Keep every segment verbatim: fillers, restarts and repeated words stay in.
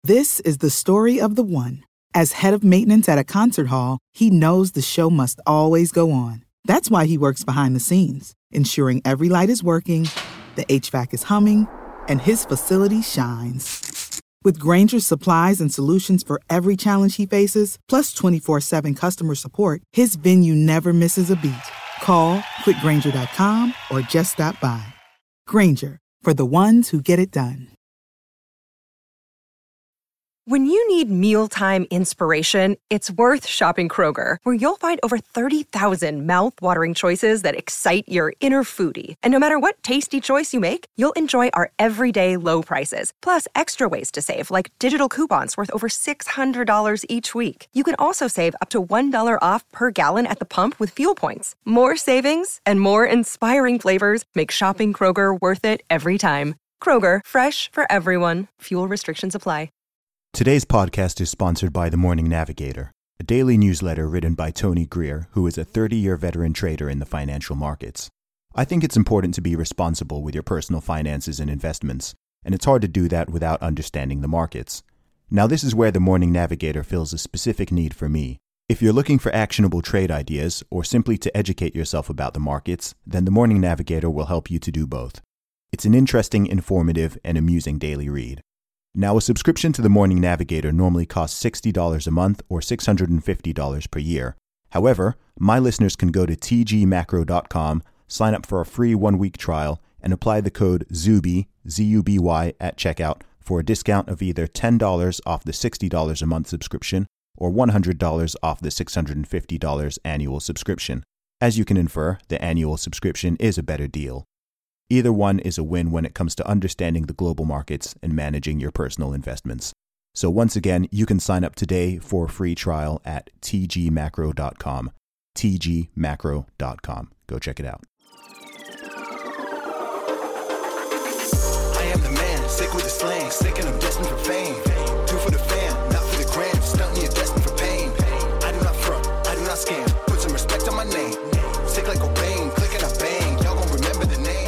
This is the story of the one. As head of maintenance at a concert hall, he knows the show must always go on. That's why he works behind the scenes, ensuring every light is working, the H V A C is humming, and his facility shines. With Grainger's supplies and solutions for every challenge he faces, plus twenty-four seven customer support, his venue never misses a beat. Call quick grainger dot com or just stop by. Grainger, for the ones who get it done. When you need mealtime inspiration, it's worth shopping Kroger, where you'll find over thirty thousand mouth-watering choices that excite your inner foodie. And no matter what tasty choice you make, you'll enjoy our everyday low prices, plus extra ways to save, like digital coupons worth over six hundred dollars each week. You can also save up to one dollar off per gallon at the pump with fuel points. More savings and more inspiring flavors make shopping Kroger worth it every time. Kroger, fresh for everyone. Fuel restrictions apply. Today's podcast is sponsored by The Morning Navigator, a daily newsletter written by Tony Greer, who is a thirty-year veteran trader in the financial markets. I think it's important to be responsible with your personal finances and investments, and it's hard to do that without understanding the markets. Now, this is where The Morning Navigator fills a specific need for me. If you're looking for actionable trade ideas or simply to educate yourself about the markets, then The Morning Navigator will help you to do both. It's an interesting, informative, and amusing daily read. Now, a subscription to The Morning Navigator normally costs sixty dollars a month or six hundred fifty dollars per year. However, my listeners can go to t g macro dot com, sign up for a free one-week trial, and apply the code ZUBY, Z U B Y, at checkout for a discount of either ten dollars off the sixty dollars a month subscription or one hundred dollars off the six hundred fifty dollars annual subscription. As you can infer, the annual subscription is a better deal. Either one is a win when it comes to understanding the global markets and managing your personal investments. So once again, you can sign up today for a free trial at t g macro dot com. t g macro dot com. Go check it out. I am the man, sick with the slang, sick and I'm destined for fame. Do for the fam, not for the gram, stunting you're destined for pain. I do not front, I do not scam, put some respect on my name. Sick like Cobain, click and I bang, y'all gon' remember the name.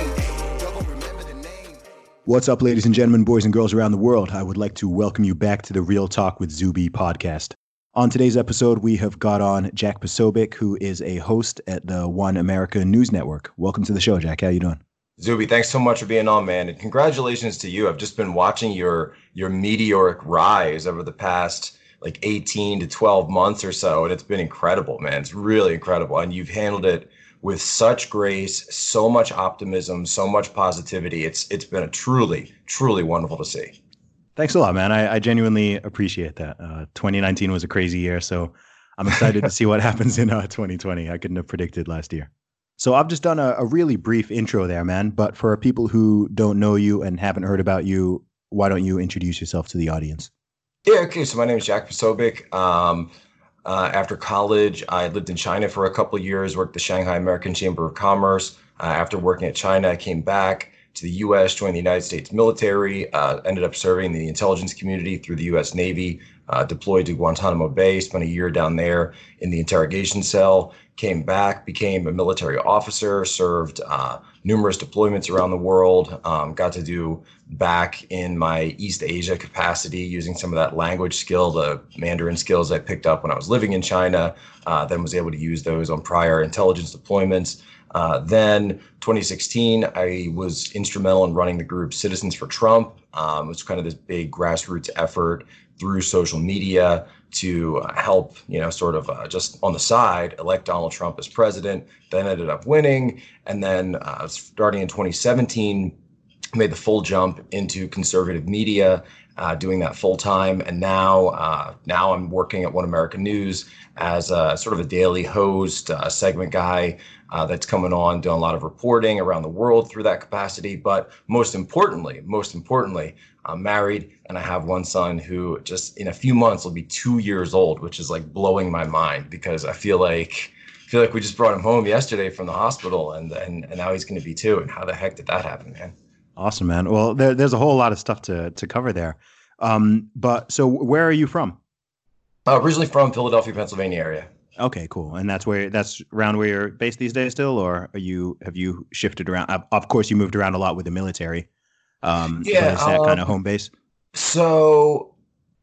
What's up, ladies and gentlemen, boys and girls around the world? I would like to welcome you back to the Real Talk with Zuby podcast. On today's episode, we have got on Jack Posobiec, who is a host at the One America News Network. Welcome to the show, Jack. How you doing? Zuby, thanks so much for being on, man. And congratulations to you. I've just been watching your your meteoric rise over the past like eighteen to twelve months or so. And it's been incredible, man. It's really incredible. And you've handled it with such grace, so much optimism, so much positivity. It's it's been a truly, truly wonderful to see. Thanks a lot, man. I, I genuinely appreciate that. Uh, twenty nineteen was a crazy year, so I'm excited to see what happens in uh, twenty twenty. I couldn't have predicted last year. So I've just done a, a really brief intro there, man. But for people who don't know you and haven't heard about you, why don't you introduce yourself to the audience? Yeah, okay. So my name is Jack Posobiec. Um, Uh, after college, I lived in China for a couple of years, worked at the Shanghai American Chamber of Commerce. Uh, after working at China, I came back to the U S, joined the United States military, uh, ended up serving the intelligence community through the U S Navy, uh, deployed to Guantanamo Bay, spent a year down there in the interrogation cell, came back, became a military officer, served uh, numerous deployments around the world, um, got to do back in my East Asia capacity, using some of that language skill, the Mandarin skills I picked up when I was living in China, uh, then was able to use those on prior intelligence deployments. Uh, then twenty sixteen, I was instrumental in running the group Citizens for Trump. Um, it was kind of this big grassroots effort through social media to uh, help, you know, sort of uh, just on the side, elect Donald Trump as president, then ended up winning. And then uh, starting in twenty seventeen, made the full jump into conservative media, uh, doing that full time. And now, uh, now I'm working at One America News as a sort of a daily host, uh, segment guy uh, that's coming on, doing a lot of reporting around the world through that capacity. But most importantly, most importantly, I'm married and I have one son who just in a few months will be two years old, which is like blowing my mind because I feel like I feel like we just brought him home yesterday from the hospital and and, and now he's going to be two. And how the heck did that happen, man? Awesome, man. Well, there, there's a whole lot of stuff to to cover there. Um, but so where are you from? Uh, originally from Philadelphia, Pennsylvania area. Okay, cool. And that's where that's around where you're based these days still, or are you have you shifted around? Of course, you moved around a lot with the military. Um, yeah, but is that um, kind of home base? So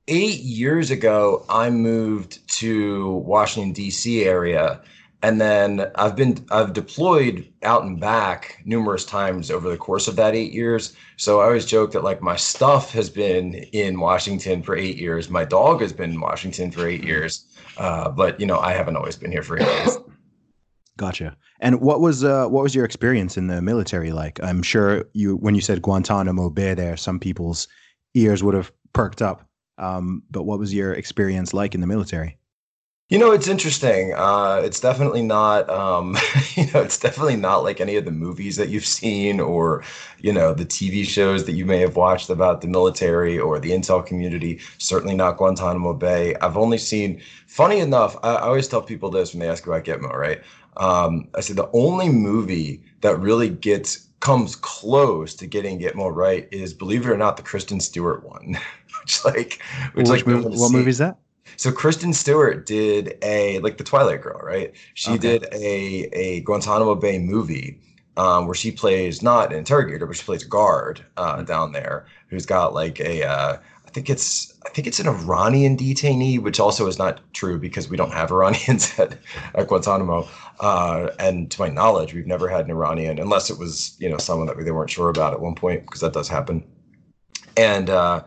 eight years ago, I moved to Washington, D C area. And then I've been I've deployed out and back numerous times over the course of that eight years. So I always joke that like my stuff has been in Washington for eight years. My dog has been in Washington for eight years. Uh, but you know, I haven't always been here for eight years. Gotcha. And what was uh, what was your experience in the military like? I'm sure you when you said Guantanamo Bay there, some people's ears would have perked up. Um, but what was your experience like in the military? You know, it's interesting. Uh, it's definitely not, um, you know, it's definitely not like any of the movies that you've seen or, you know, the T V shows that you may have watched about the military or the intel community. Certainly not Guantanamo Bay. I've only seen, funny enough, I, I always tell people this when they ask about Gitmo, right? Um, I say the only movie that really gets, comes close to getting Gitmo right is, believe it or not, the Kristen Stewart one, which like, which, Which like, movie, what movie is that? So Kristen Stewart did a like the Twilight Girl, right? She Okay. did a a Guantanamo Bay movie um, where she plays not an interrogator, but she plays a guard uh, down there who's got like a uh, I think it's I think it's an Iranian detainee, which also is not true because we don't have Iranians at, at Guantanamo. Uh, and to my knowledge, we've never had an Iranian unless it was you know someone that they weren't sure about at one point because that does happen. And uh,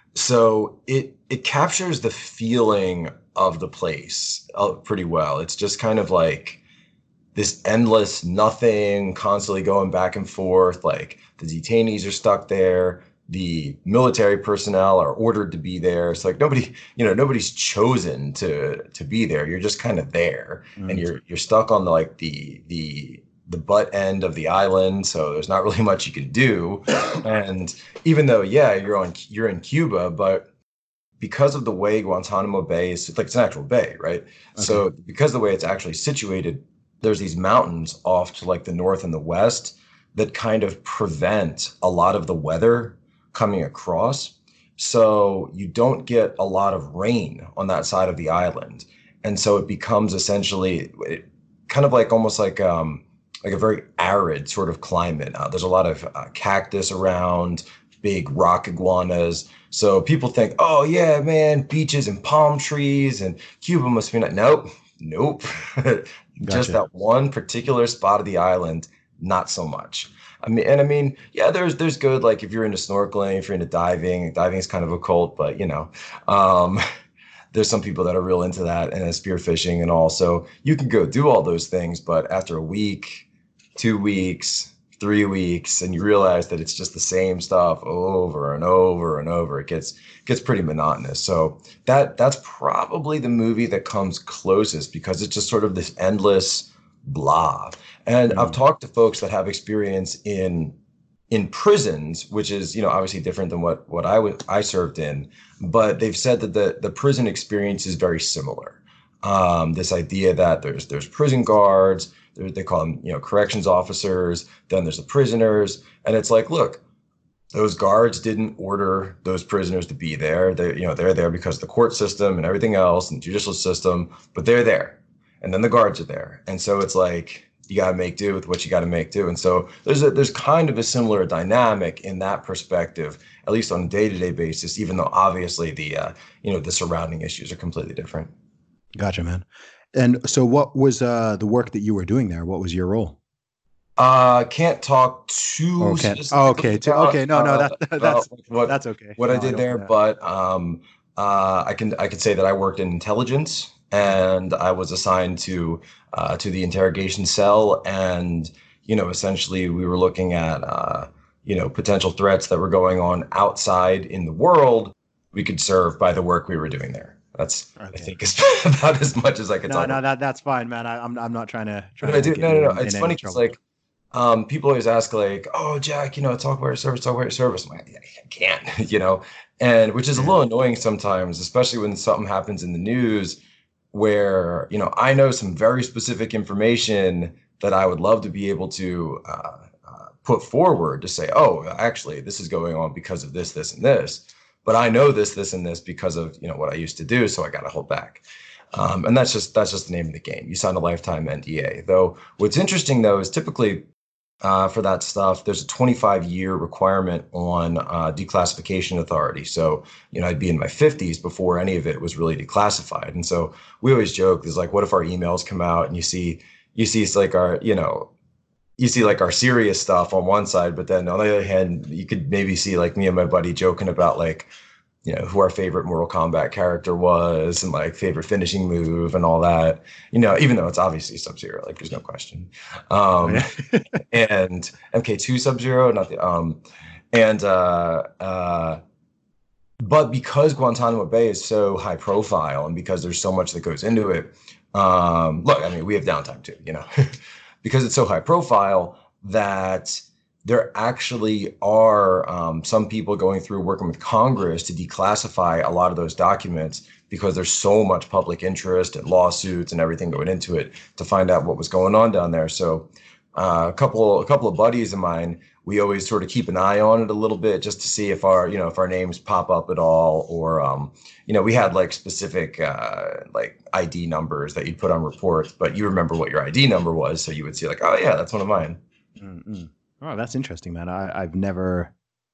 so it it captures the feeling of the place uh, pretty well. It's just kind of like this endless nothing, constantly going back and forth. Like the detainees are stuck there. The military personnel are ordered to be there. It's like nobody, you know, nobody's chosen to to be there. You're just kind of there, Mm. and you're you're stuck on the like the the the butt end of the island. So there's not really much you can do. And even though, yeah, you're on you're in Cuba, but because of the way Guantanamo Bay is like it's an actual bay, right? So because of the way it's actually situated, there's these mountains off to like the north and the west that kind of prevent a lot of the weather coming across. So you don't get a lot of rain on that side of the island. And so it becomes essentially it, kind of like almost like um like a very arid sort of climate. Uh, there's a lot of uh, cactus around, big rock iguanas. So people think, oh yeah, man, beaches and palm trees and Cuba must be not. Nope, nope. Just Gotcha. that one particular spot of the island, not so much. I mean, and I mean, yeah, there's there's good. Like if you're into snorkeling, if you're into diving, diving is kind of a cult, but you know, um, there's some people that are real into that and spearfishing and all. So you can go do all those things, but after a week, two weeks, three weeks, and you realize that it's just the same stuff over and over and over. It gets gets pretty monotonous. So that that's probably the movie that comes closest because it's just sort of this endless blah. And I've talked to folks that have experience in in prisons, which is, you know, obviously different than what what I would I served in, but they've said that the the prison experience is very similar. Um, this idea that there's there's prison guards, there, they call them, you know, corrections officers, then there's the prisoners, and it's like, look, those guards didn't order those prisoners to be there. They, you know, they're there because of the court system and everything else and judicial system, but they're there, and then the guards are there, and so it's like you got to make do with what you got to make do. And so there's a, there's kind of a similar dynamic in that perspective, at least on a day-to-day basis, even though obviously the, uh, you know, the surrounding issues are completely different. Gotcha, man. And so what was uh, the work that you were doing there? What was your role? Uh, can't talk too Okay. specifically Oh, okay. Too, about, okay. No, no, uh, that, about that's, what, that's okay. what No, I did don't there, do that. but um, uh, I can I can say that I worked in intelligence, and I was assigned to uh, to the interrogation cell, and you know, essentially we were looking at uh, you know, potential threats that were going on outside in the world. We could serve by the work we were doing there. That's I Okay. think is about as much as I could No, talk no, about. that that's fine, man. I, I'm I'm not trying to. Trying No, to dude, get no, you no, no. in- It's in funny any because trouble. like um, people always ask like, "Oh, Jack, you know, talk about your service, talk about your service." I'm like, I can't, you know, and which is a little annoying sometimes, especially when something happens in the news where you know I know some very specific information that I would love to be able to uh, uh, put forward to say, "Oh, actually, this is going on because of this, this, and this." But I know this, this, and this because of you know what I used to do, so I got to hold back. Um, and that's just that's just the name of the game. You sign a lifetime N D A. Though what's interesting though is typically uh, for that stuff. There's a twenty-five year requirement on uh, declassification authority. So, you know, I'd be in my fifties before any of it was really declassified. And so we always joke, is like, what if our emails come out and you see, you see it's like our, you know, you see like our serious stuff on one side, but then on the other hand, you could maybe see like me and my buddy joking about like, you know, who our favorite Mortal Kombat character was and like favorite finishing move and all that, you know, even though it's obviously Sub-Zero, like there's no question. Um, oh, yeah. And M K two Sub-Zero, not the, um, and, uh, uh, but because Guantanamo Bay is so high profile and because there's so much that goes into it, um, look, I mean, we have downtime too, you know, because it's so high profile that there actually are um, some people going through working with Congress to declassify a lot of those documents because there's so much public interest and lawsuits and everything going into it to find out what was going on down there. So uh, a couple, a couple of buddies of mine, we always sort of keep an eye on it a little bit just to see if our, you know, if our names pop up at all, or, um, you know, we had like specific uh, like I D numbers that you'd put on reports, but you remember what your I D number was. So you would see like, oh yeah, that's one of mine. Mm-hmm. Oh, that's interesting, man. I, I've never,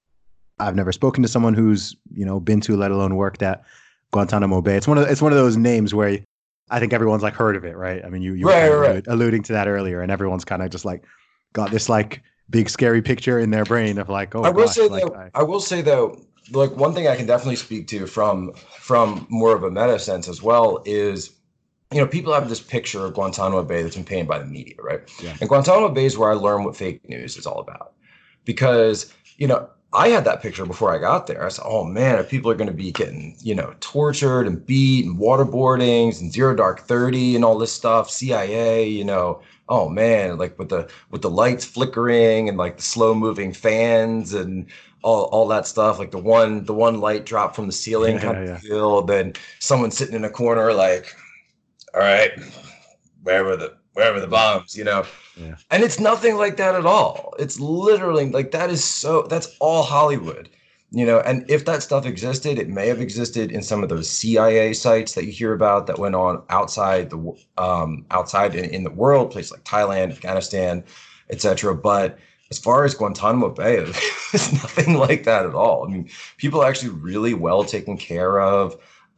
I've never spoken to someone who's, you know, been to, let alone worked at Guantanamo Bay. It's one of, it's one of those names where I think everyone's like heard of it, right? I mean, you, you right, were right. alluding to that earlier, and everyone's kind of just like got this like big scary picture in their brain of like, oh, I will gosh, say like, though, I, I will say though, like one thing I can definitely speak to from from more of a meta sense as well is, you know, people have this picture of Guantanamo Bay that's been painted by the media, right? Yeah. And Guantanamo Bay is where I learned what fake news is all about. Because, you know, I had that picture before I got there. I said, oh man, if people are going to be getting, you know, tortured and beat and waterboardings and Zero Dark thirty and all this stuff, C I A, you know, oh man, like with the with the lights flickering and like the slow moving fans and all, all that stuff, like the one the one light drop from the ceiling yeah, kind of yeah. feel, then someone sitting in a corner like, all right, wherever the wherever the bombs, you know. Yeah. And it's nothing like that at all. It's literally like that is so that's all Hollywood, you know. And if that stuff existed, it may have existed in some of those C I A sites that you hear about that went on outside the um, outside in, in the world, places like Thailand, Afghanistan, et cetera. But as far as Guantanamo Bay, it's nothing like that at all. I mean, people are actually really well taken care of.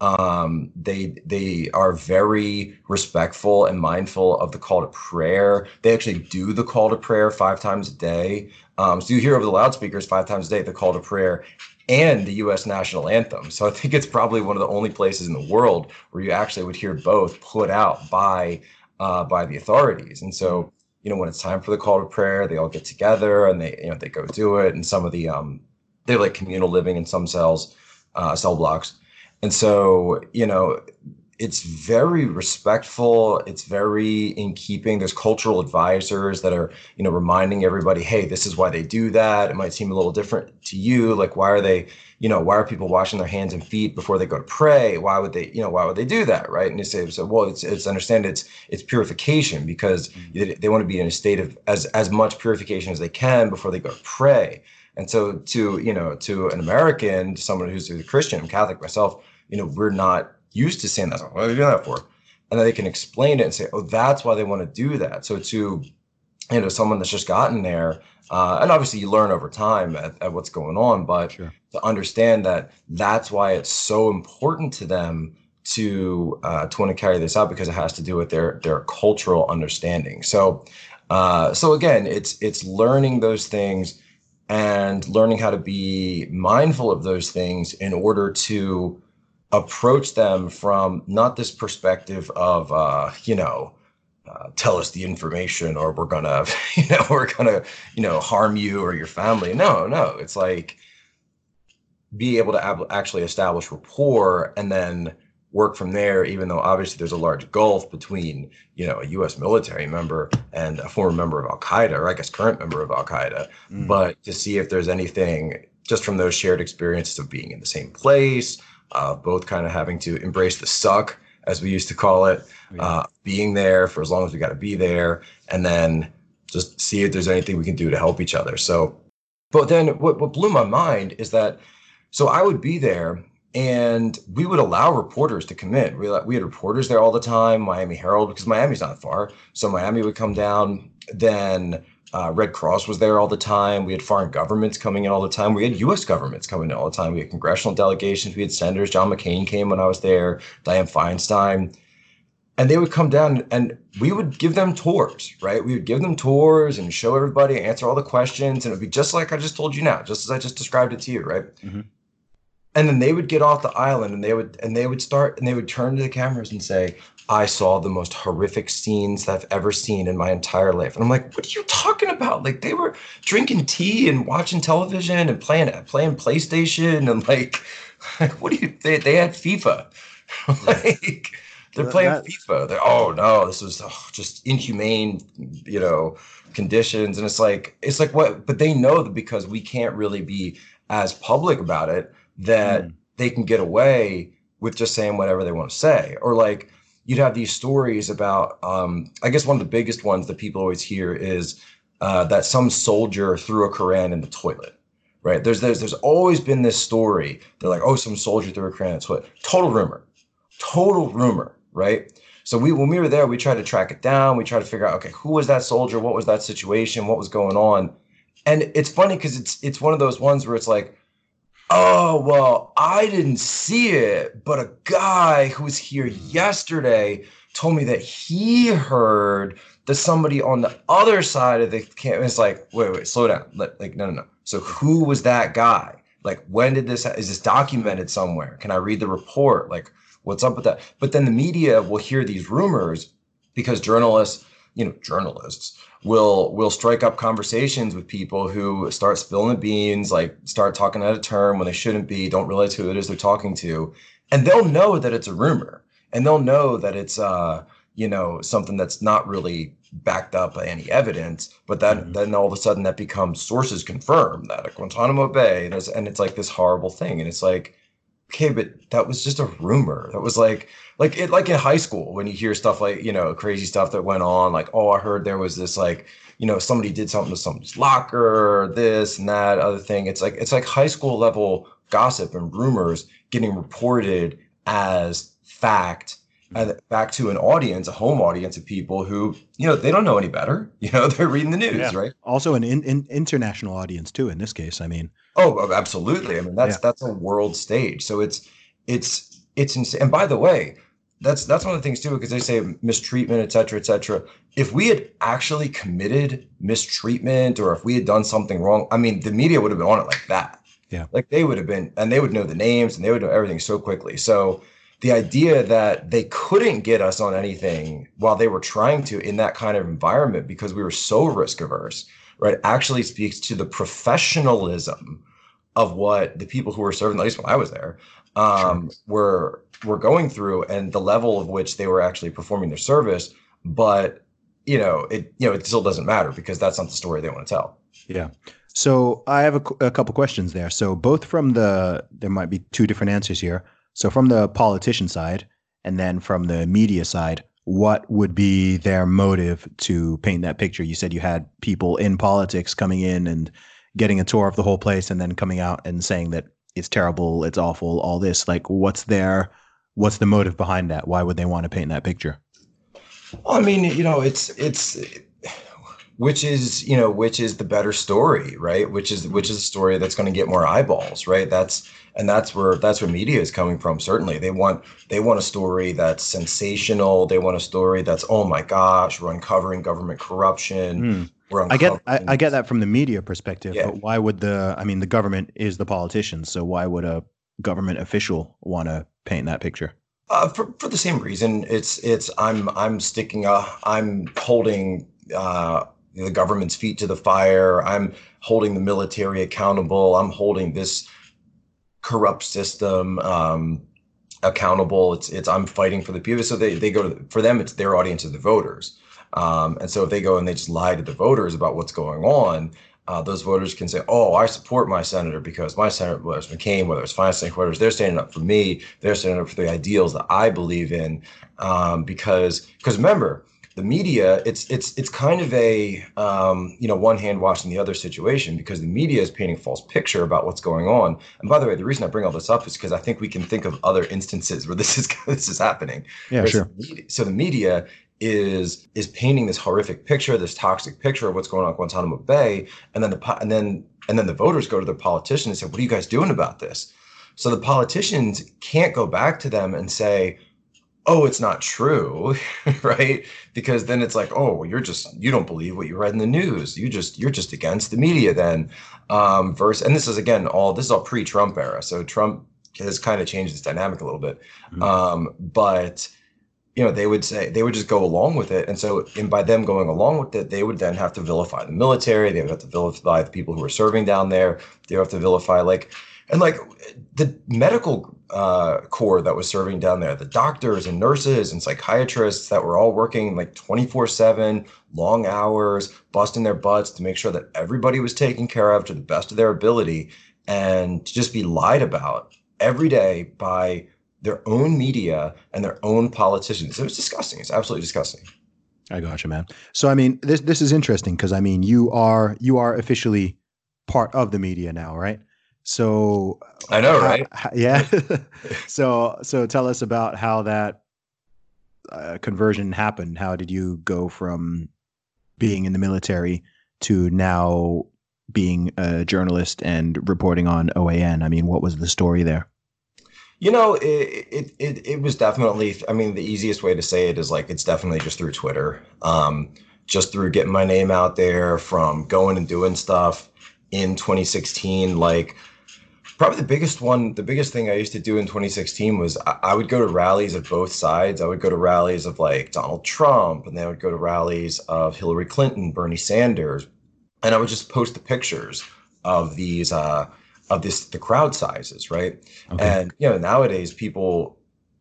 Um, they they are very respectful and mindful of the call to prayer. They actually do the call to prayer five times a day. Um, so you hear over the loudspeakers five times a day the call to prayer and the U S national anthem. So I think it's probably one of the only places in the world where you actually would hear both put out by uh, by the authorities. And so, you know, when it's time for the call to prayer, they all get together and they you know they go do it. And some of the um, they have like communal living in some cells, uh, cell blocks. And so, you know, it's very respectful. It's very in keeping. There's cultural advisors that are, you know, reminding everybody, hey, this is why they do that. It might seem a little different to you. Like, why are they, you know, why are people washing their hands and feet before they go to pray? Why would they, you know, why would they do that? Right. And you say, so, well, it's, it's understand it's, it's purification because mm-hmm. they, they want to be in a state of as, as much purification as they can before they go to pray. And so to, you know, to an American, someone who's a Christian, I'm Catholic myself, you know, we're not used to saying that. What are they doing that for? And then they can explain it and say, oh, that's why they want to do that. So to, you know, someone that's just gotten there, uh, and obviously you learn over time at, at what's going on, but sure. to understand that that's why it's so important to them to uh, to want to carry this out because it has to do with their their cultural understanding. So, uh, so again, it's it's learning those things and learning how to be mindful of those things in order to approach them from not this perspective of, uh, you know, uh, tell us the information or we're gonna, you know, we're gonna, you know, harm you or your family. No, no, it's like be able to ab- actually establish rapport and then work from there, even though obviously there's a large gulf between, you know, a U S military member and a former member of Al-Qaeda, or I guess current member of Al-Qaeda, mm. but to see if there's anything just from those shared experiences of being in the same place, uh, both kind of having to embrace the suck, as we used to call it, yeah. uh, being there for as long as we got to be there, and then just see if there's anything we can do to help each other. So, but then what, what blew my mind is that, so I would be there, and we would allow reporters to come in. We, we had reporters there all the time, Miami Herald, because Miami's not far. So Miami would come down. Then Uh, Red Cross was there all the time. We had foreign governments coming in all the time. We had U S governments coming in all the time. We had congressional delegations. We had senators. John McCain came when I was there. Dianne Feinstein. And they would come down and we would give them tours, right? We would give them tours and show everybody, answer all the questions. And it would be just like I just told you now, just as I just described it to you, right? Mm-hmm. And then they would get off the island and they would and they would start and they would turn to the cameras and say, I saw the most horrific scenes that I've ever seen in my entire life. And I'm like, what are you talking about? Like they were drinking tea and watching television and playing playing PlayStation and like, what do you they, they had FIFA. like they're playing that, FIFA. They're oh no, this was oh, just inhumane, you know, conditions. And it's like it's like what but they know that because we can't really be as public about it, that mm. they can get away with just saying whatever they want to say. Or like you'd have these stories about, um, I guess one of the biggest ones that people always hear is uh, that some soldier threw a Quran in the toilet, right? There's, there's, there's always been this story. They're like, oh, some soldier threw a Quran in the toilet. Total rumor, total rumor, right? So we, when we were there, we tried to track it down. We tried to figure out, okay, who was that soldier? What was that situation? What was going on? And it's funny because it's, it's one of those ones where it's like, oh, well, I didn't see it, but a guy who was here yesterday told me that he heard that somebody on the other side of the campus. It's like, wait, wait, slow down. Like, no, no, no. So who was that guy? Like, when did this, is this documented somewhere? Can I read the report? Like, what's up with that? But then the media will hear these rumors because journalists, you know, journalists will will strike up conversations with people who start spilling the beans, like start talking out of turn when they shouldn't be, don't realize who it is they're talking to. And they'll know that it's a rumor and they'll know that it's, uh, you know, something that's not really backed up by any evidence. But that, mm-hmm. then all of a sudden that becomes sources confirm that at Guantanamo Bay, there's, and it's like this horrible thing. And it's like, okay, but that was just a rumor. That was like, like it, like in high school when you hear stuff like, you know, crazy stuff that went on, like, oh, I heard there was this, like, you know, somebody did something to somebody's locker, this and that other thing. It's like, it's like high school level gossip and rumors getting reported as fact and back to an audience, a home audience of people who, you know, they don't know any better. You know, they're reading the news, yeah. right? Also an in, in, international audience too, in this case. I mean, oh, absolutely. I mean, that's, yeah. that's a world stage. So it's, it's, it's insane. And by the way, that's, that's one of the things too, because they say mistreatment, et cetera, et cetera. If we had actually committed mistreatment or if we had done something wrong, I mean, the media would have been on it like that. Yeah. Like they would have been, and they would know the names and they would know everything so quickly. So the idea that they couldn't get us on anything while they were trying to in that kind of environment because we were so risk averse, right, actually speaks to the professionalism of what the people who were serving, at least when I was there, um, sure. were were going through and the level of which they were actually performing their service. But, you know, it you know it still doesn't matter because that's not the story they want to tell. Yeah. So I have a, a couple questions there. So both from the, there might be two different answers here. So from the politician side and then from the media side, what would be their motive to paint that picture? You said you had people in politics coming in and getting a tour of the whole place and then coming out and saying that it's terrible, it's awful, all this. Like, what's their, what's the motive behind that? Why would they want to paint that picture? Well, I mean, you know, it's, it's, which is, you know, which is the better story, right? Which is, which is a story that's going to get more eyeballs, right? That's, and that's where, that's where media is coming from. Certainly they want, they want a story that's sensational. They want a story that's, oh my gosh, we're uncovering government corruption. Mm. We're I get, I, I get that from the media perspective, yeah. But why would the, I mean, the government is the politicians. So why would a government official want to paint that picture? Uh, for, for the same reason. It's, it's, I'm, I'm sticking, uh, I'm holding, uh, the government's feet to the fire. I'm holding the military accountable. I'm holding this corrupt system um, accountable. It's it's I'm fighting for the people. So they they go to, for them, it's their audience of the voters. Um, and so if they go and they just lie to the voters about what's going on, uh, those voters can say, oh, I support my senator because my senator, whether it's McCain, whether it's Feinstein, whether it's, they're standing up for me, they're standing up for the ideals that I believe in. Um, because because remember, the media, it's it's it's kind of a um, you know, one hand washing the other situation because the media is painting a false picture about what's going on. And by the way, the reason I bring all this up is because I think we can think of other instances where this is this is happening. Yeah, Whereas sure. The media, so the media is is painting this horrific picture, this toxic picture of what's going on at Guantanamo Bay, and then the and then and then the voters go to their politicians and say, "What are you guys doing about this?" So the politicians can't go back to them and say, "Oh, it's not true," right? Because then it's like, "Oh, well, you're just you don't believe what you read in the news. You just you're just against the media then." Um, versus, and this is again all this is all pre-Trump era, so Trump has kind of changed this dynamic a little bit, mm-hmm. um, but. You know, they would say they would just go along with it. And so and by them going along with it, they would then have to vilify the military. They would have to vilify the people who were serving down there. They would have to vilify like and like the medical uh, corps that was serving down there, the doctors and nurses and psychiatrists that were all working like twenty-four seven, long hours, busting their butts to make sure that everybody was taken care of to the best of their ability, and to just be lied about every day by their own media and their own politicians. It was disgusting. It's absolutely disgusting. I gotcha, man. So, I mean, this this is interesting because, I mean, you are you are officially part of the media now, right? So I know, how, right? How, yeah. so so tell us about how that uh, conversion happened. How did you go from being in the military to now being a journalist and reporting on O A N? I mean, what was the story there? You know, it, it it it was definitely, I mean, the easiest way to say it is like, it's definitely just through Twitter, um, just through getting my name out there, from going and doing stuff in twenty sixteen. Like probably the biggest one, the biggest thing I used to do in twenty sixteen was I, I would go to rallies of both sides. I would go to rallies of like Donald Trump, and then I would go to rallies of Hillary Clinton, Bernie Sanders, and I would just post the pictures of these, uh, of this, the crowd sizes, right? Okay. And, you know, nowadays people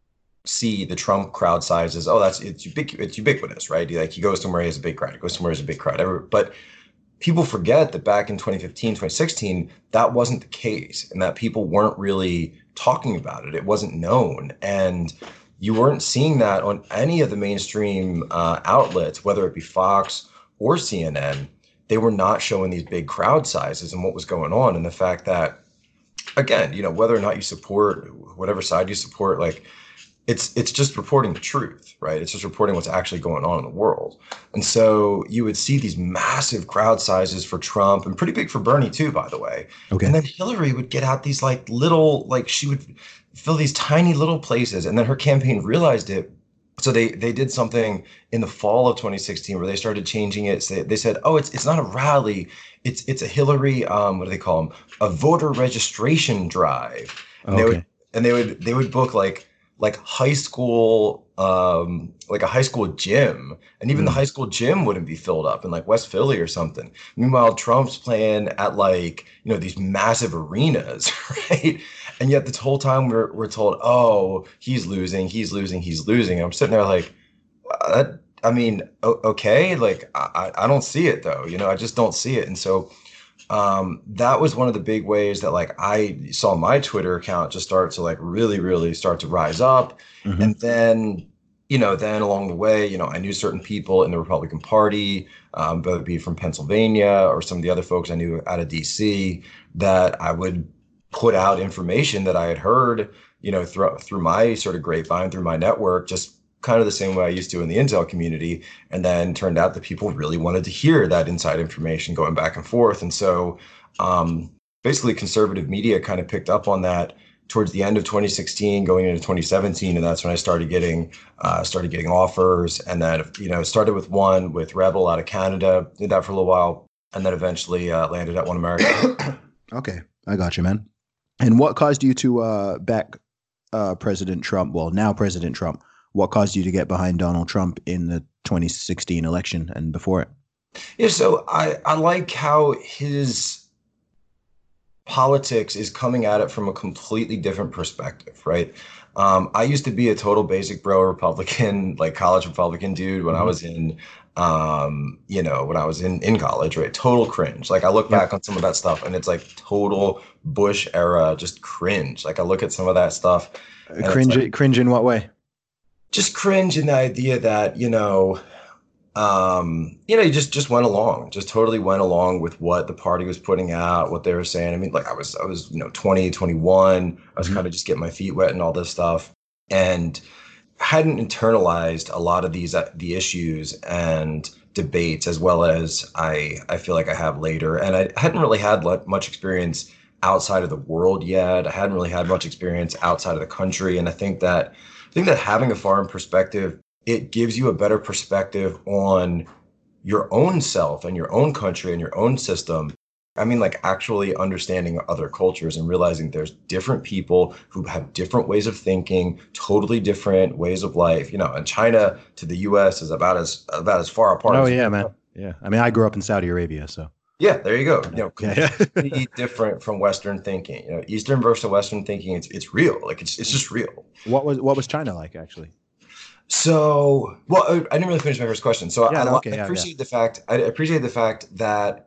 see the Trump crowd sizes, oh, that's, it's, ubiqu- it's ubiquitous, right? Like he goes somewhere, he has a big crowd, he goes somewhere, he has a big crowd. Every, but people forget that back in twenty fifteen, twenty sixteen, that wasn't the case, and that people weren't really talking about it. It wasn't known. And you weren't seeing that on any of the mainstream uh, outlets, whether it be Fox or C N N. They were not showing these big crowd sizes and what was going on. And the fact that, again, you know, whether or not you support whatever side you support, like it's it's just reporting the truth, right? It's just reporting what's actually going on in the world. And so you would see these massive crowd sizes for Trump, and pretty big for Bernie too, by the way. Okay. And then Hillary would get out these like little, like she would fill these tiny little places. And then her campaign realized it. So they they did something in the fall of twenty sixteen where they started changing it. So they said, oh, it's it's not a rally. It's it's a Hillary, um, what do they call them? A voter registration drive. And, okay. they would, and they would they would book like like high school, um, like a high school gym. And even mm. the high school gym wouldn't be filled up in like West Philly or something. Meanwhile, Trump's playing at like, you know, these massive arenas, right? And yet this whole time we're we're told, oh, he's losing, he's losing, he's losing. And I'm sitting there like, that, I mean, okay, like I, I don't see it though, you know, I just don't see it. And so um, that was one of the big ways that like I saw my Twitter account just start to like really, really start to rise up. Mm-hmm. And then, you know, then along the way, you know, I knew certain people in the Republican Party, um, whether it be from Pennsylvania or some of the other folks I knew out of D C, that I would put out information that I had heard, you know, through through my sort of grapevine, through my network, just kind of the same way I used to in the intel community. And then turned out that people really wanted to hear that inside information going back and forth. And so um, basically conservative media kind of picked up on that towards the end of twenty sixteen, going into twenty seventeen. And that's when I started getting uh, started getting offers. And then, you know, started with one with Rebel out of Canada, did that for a little while, and then eventually uh, landed at One America. Okay, I got you, man. And what caused you to uh, back uh, President Trump? Well, now President Trump. What caused you to get behind Donald Trump in the twenty sixteen election and before it? Yeah, so I, I like how his politics is coming at it from a completely different perspective, right? Um, I used to be a total basic bro Republican, like college Republican dude when mm-hmm. I was in, um, you know, when I was in, in college, right? Total cringe. Like I look back on some of that stuff and it's like total Bush era, just cringe. Like I look at some of that stuff. Uh, cringe, like, cringe in what way? Just cringe in the idea that, you know, um, you know, you just, just went along, just totally went along with what the party was putting out, what they were saying. I mean, like I was, I was, you know, twenty, twenty-one, I was mm-hmm. kind of just getting my feet wet and all this stuff. And hadn't internalized a lot of these uh, the issues and debates as well as I I feel like I have later. And I hadn't really had le- much experience outside of the world yet. I hadn't really had much experience outside of the country. And I think that I think that having a foreign perspective, it gives you a better perspective on your own self and your own country and your own system. I mean, like actually understanding other cultures and realizing there's different people who have different ways of thinking, totally different ways of life. You know, and China to the U S is about as about as far apart. Oh as yeah, man. Yeah. I mean, I grew up in Saudi Arabia, so. Yeah, there you go. You know, Yeah. completely different from Western thinking. You know, Eastern versus Western thinking, it's it's real. Like it's it's just real. What was what was China like actually? So, well, I I didn't really finish my first question. So Yeah, I, no, okay, I yeah, appreciate the fact I appreciate the fact that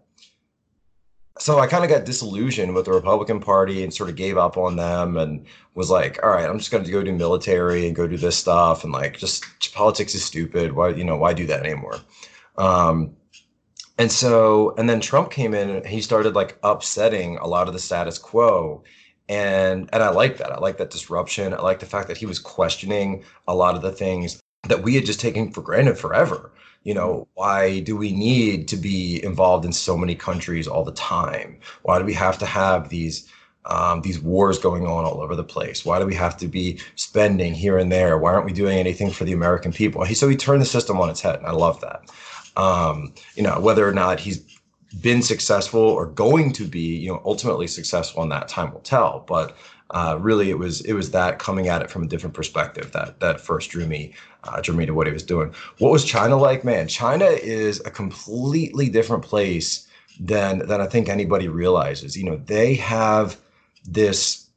so I kind of got disillusioned with the Republican Party and sort of gave up on them and was like, all right, I'm just going to go do military and go do this stuff and like just politics is stupid. Why, you know, why do that anymore? Um, and so, and then Trump came in and he started like upsetting a lot of the status quo. And and I like that. I like that disruption. I like the fact that he was questioning a lot of the things that we had just taken for granted forever. You know, why do we need to be involved in so many countries all the time? Why do we have to have these um, these wars going on all over the place? Why do we have to be spending here and there? Why aren't we doing anything for the American people? He, so he turned the system on its head, and I love that. Um, you know, whether or not he's been successful or going to be, you know, ultimately successful in that time will tell. But uh, really, it was it was that coming at it from a different perspective that that first drew me uh, drew me to what he was doing. What was China like? Man, China is a completely different place than than I think anybody realizes. You know, they have this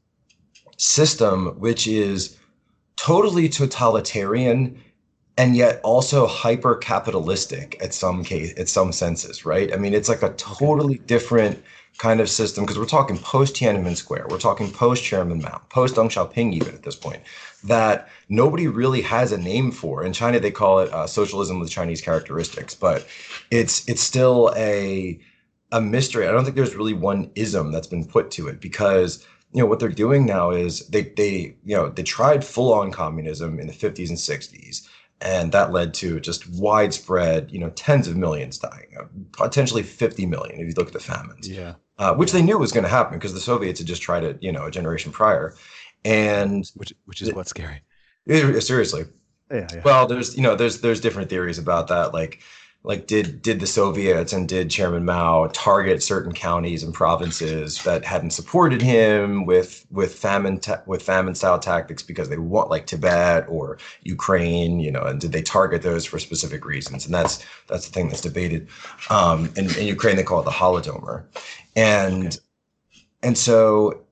system which is totally totalitarian and yet also hyper capitalistic at some case, at some senses, right? I mean, it's like a totally different kind of system because we're talking post Tiananmen Square, we're talking post Chairman Mao, post Deng Xiaoping, even at this point, that nobody really has a name for. In China, they call it uh, socialism with Chinese characteristics, but it's it's still a a mystery. I don't think there's really one ism that's been put to it because you know what they're doing now is they they you know they tried full on communism in the fifties and sixties. And that led to just widespread, you know, tens of millions dying, uh, potentially fifty million if you look at the famines, Yeah. uh, which they knew was going to happen because the Soviets had just tried it, you know, a generation prior. And Which which is what's scary. it, seriously, Yeah, yeah. well, there's, you know, there's there's different theories about that. Like, like did did the Soviets and did Chairman Mao target certain counties and provinces that hadn't supported him with with famine ta- with famine style tactics because they want like Tibet or Ukraine, you know, and did they target those for specific reasons? And that's that's the thing that's debated. Um, in, in Ukraine, they call it the Holodomor, and okay. and so.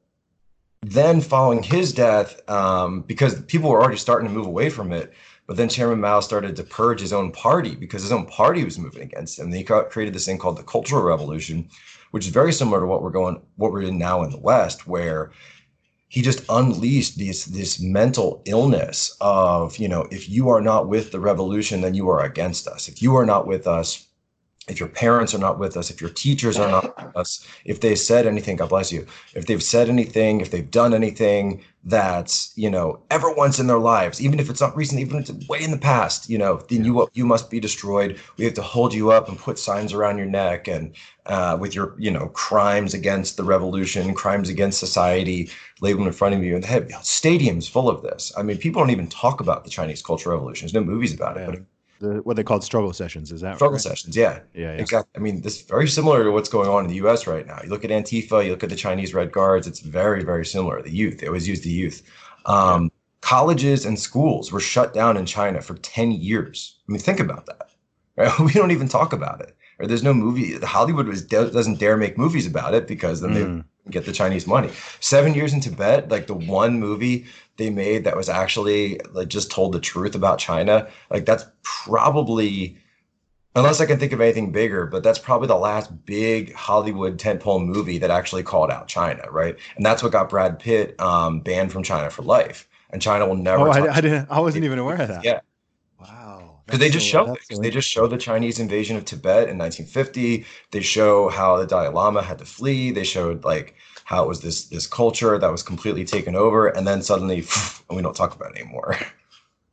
Then following his death, um, because people were already starting to move away from it, but then Chairman Mao started to purge his own party because his own party was moving against him. And he created this thing called the Cultural Revolution, which is very similar to what we're going, what we're in now in the West, where he just unleashed this this mental illness of, you know, if you are not with the revolution, then you are against us. If you are not with us, if your parents are not with us, if your teachers are not with us, if they said anything, God bless you, if they've said anything, if they've done anything that's, you know, ever once in their lives, even if it's not recent, even if it's way in the past, you know, then you you must be destroyed. We have to hold you up and put signs around your neck and uh, with your, you know, crimes against the revolution, crimes against society labeled in front of you. And they have stadiums full of this. I mean, people don't even talk about the Chinese Cultural Revolution. There's no movies about it, Yeah. but The, what they called struggle sessions, is that struggle right? sessions, yeah. Yeah, yeah. Exactly. I mean, this is very similar to what's going on in the U S right now. You look at Antifa, you look at the Chinese Red Guards, it's very, very similar. The youth, they always use the youth. Um, yeah. Colleges and schools were shut down in China for ten years. I mean, think about that. Right? We don't even talk about it. Or there's no movie. Hollywood was, doesn't dare make movies about it because then mm. they get the Chinese money. Seven years in Tibet, like the one movie they made that was actually like just told the truth about China, like that's probably, unless I can think of anything bigger, but that's probably the last big Hollywood tentpole movie that actually called out China, right? And that's what got Brad Pitt um, banned from China for life. And China will never. Oh, I, I didn't. I wasn't even aware of that. Yeah. Wow. Because they just so, show that's it. so They just show the Chinese invasion of Tibet in nineteen fifty. They show how the Dalai Lama had to flee. They showed like how it was this this culture that was completely taken over, and then suddenly we don't talk about it anymore.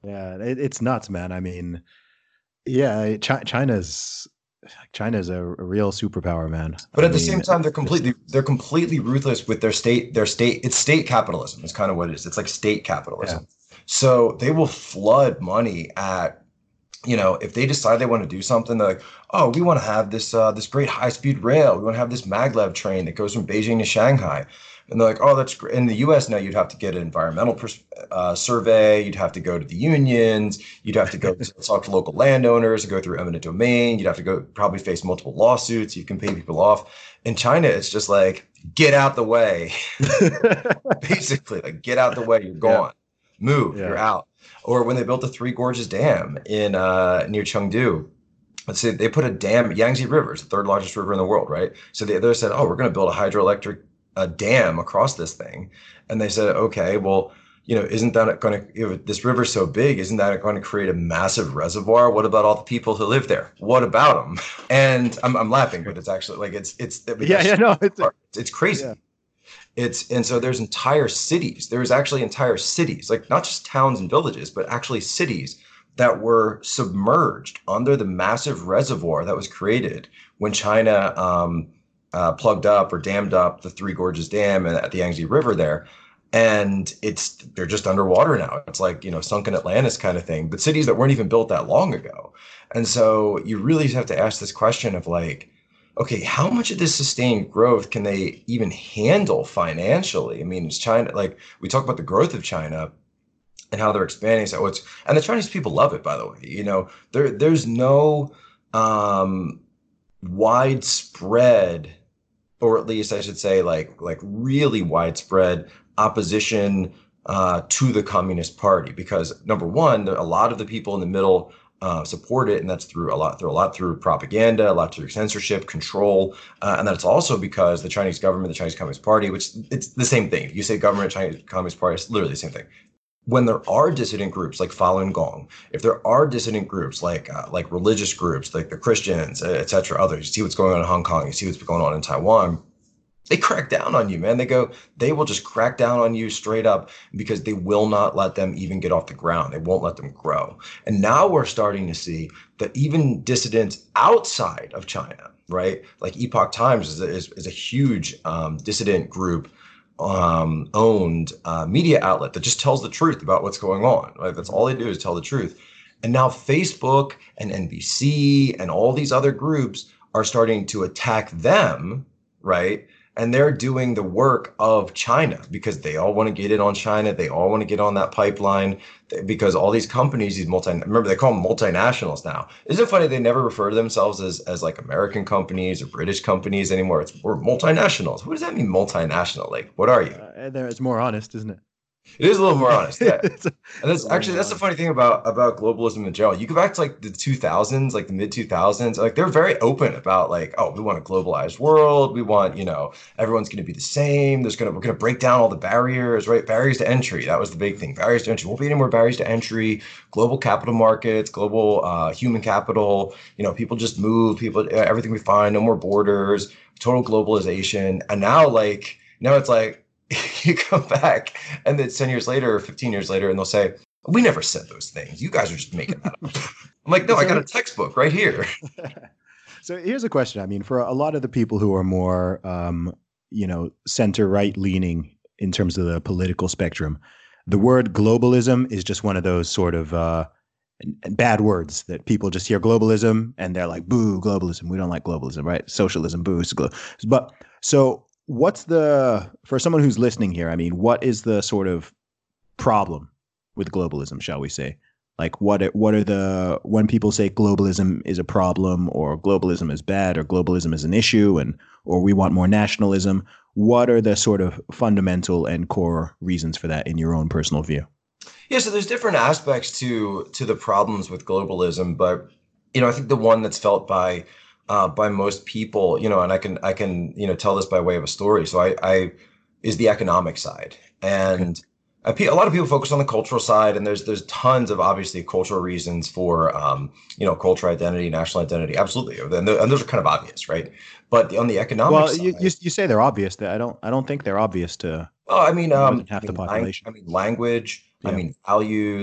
Yeah, it, it's nuts, man. I mean, yeah, Chi- China's China's a, a real superpower, man. But I at the same mean, time, they're completely they're completely ruthless with their state. Their state it's state capitalism. Is kind of what it is. It's like state yeah, capitalism. So they will flood money at, you know, if they decide they want to do something, they're like, oh, we want to have this uh, this great high speed rail. We want to have this maglev train that goes from Beijing to Shanghai. And they're like, oh, that's great. In the U S now, you'd have to get an environmental pers- uh, survey. You'd have to go to the unions. You'd have to go to talk to local landowners, go through eminent domain. You'd have to go probably face multiple lawsuits. You can pay people off. In China, it's just like, get out the way. Basically, like, get out the way. You're gone. Yeah. Move. Yeah. You're out. Or when they built the Three Gorges Dam in uh, near Chengdu, let's say they put a dam, Yangtze River is the third largest river in the world, right? So they, they said, oh, we're going to build a hydroelectric a dam across this thing. And they said, okay, well, you know, isn't that going to, if this river's so big, isn't that going to create a massive reservoir? What about all the people who live there? What about them? And I'm, I'm laughing, but it's actually like, it's, it's, yeah, yeah, no, it's, it's, it's crazy. Yeah. It's, and so there's entire cities, there's actually entire cities, like not just towns and villages, but actually cities that were submerged under the massive reservoir that was created when China, um, Uh, plugged up or dammed up the Three Gorges Dam at the Yangtze River there. And it's, they're just underwater now. It's like, you know, sunken Atlantis kind of thing, but cities that weren't even built that long ago. And so you really have to ask this question of like, okay, how much of this sustained growth can they even handle financially? I mean, it's China, like we talk about the growth of China and how they're expanding. So it's, and the Chinese people love it, by the way. You know, there, there's no um, widespread, or at least I should say like like really widespread opposition uh, to the Communist Party, because number one, a lot of the people in the middle uh, support it, and that's through a lot through a lot through propaganda, a lot through censorship, control, uh, and that's also because the Chinese government, the Chinese Communist Party, which it's the same thing. If you say government, Chinese Communist Party, it's literally the same thing. When there are dissident groups like Falun Gong, if there are dissident groups like uh, like religious groups like the Christians, et cetera, others, you see what's going on in Hong Kong, you see what's going on in Taiwan, they crack down on you, man. They go, they will just crack down on you straight up because they will not let them even get off the ground. They won't let them grow. And now we're starting to see that even dissidents outside of China, right? Like Epoch Times is a, is, is a huge um, dissident group um owned uh media outlet that just tells the truth about what's going on, right? That's all they do is tell the truth. And now Facebook and N B C and all these other groups are starting to attack them, right? And they're doing the work of China because they all want to get in on China. They all want to get on that pipeline because all these companies, these multi, remember they call them multinationals now. Isn't it funny? They never refer to themselves as, as like American companies or British companies anymore. It's we're multinationals. What does that mean, multinational? Like, what are you? Uh, there, it's more honest, isn't it? It is a little more honest, yeah. And that's actually that's the funny thing about about globalism in general. You go back to like the two thousands, like the mid two thousands, like they're very open about like, oh, we want a globalized world. We want, you know, everyone's going to be the same. There's going to we're going to break down all the barriers, right? Barriers to entry. That was the big thing. Barriers to entry. Won't be any more barriers to entry. Global capital markets, global uh, human capital. You know, people just move. People, everything we find. No more borders. Total globalization. And now, like now, it's like. You come back and then ten years later or fifteen years later and they'll say, we never said those things. You guys are just making that up. I'm like, no, I got a textbook right here. So here's a question. I mean, for a lot of the people who are more, um, you know, center right leaning in terms of the political spectrum, the word globalism is just one of those sort of uh, bad words that people just hear globalism and they're like, boo, globalism. We don't like globalism, right? Socialism, boo. But so what's the, for someone who's listening here, I mean, what is the sort of problem with globalism, shall we say? Like what, what are the, when people say globalism is a problem or globalism is bad or globalism is an issue and, or we want more nationalism, what are the sort of fundamental and core reasons for that in your own personal view? Yeah, so there's different aspects to, to the problems with globalism, but, you know, I think the one that's felt by Uh, by most people, you know, and I can, I can, you know, tell this by way of a story. So I, I is the economic side, and okay. a, a lot of people focus on the cultural side, and there's, there's tons of obviously cultural reasons for, um, you know, cultural identity, national identity, absolutely, and, and those are kind of obvious, right? But on the economic well, side, you, you you say they're obvious. That I don't, I don't think they're obvious to. Well, I mean, um, half the I mean, population. I mean, language. Yeah. I mean, values.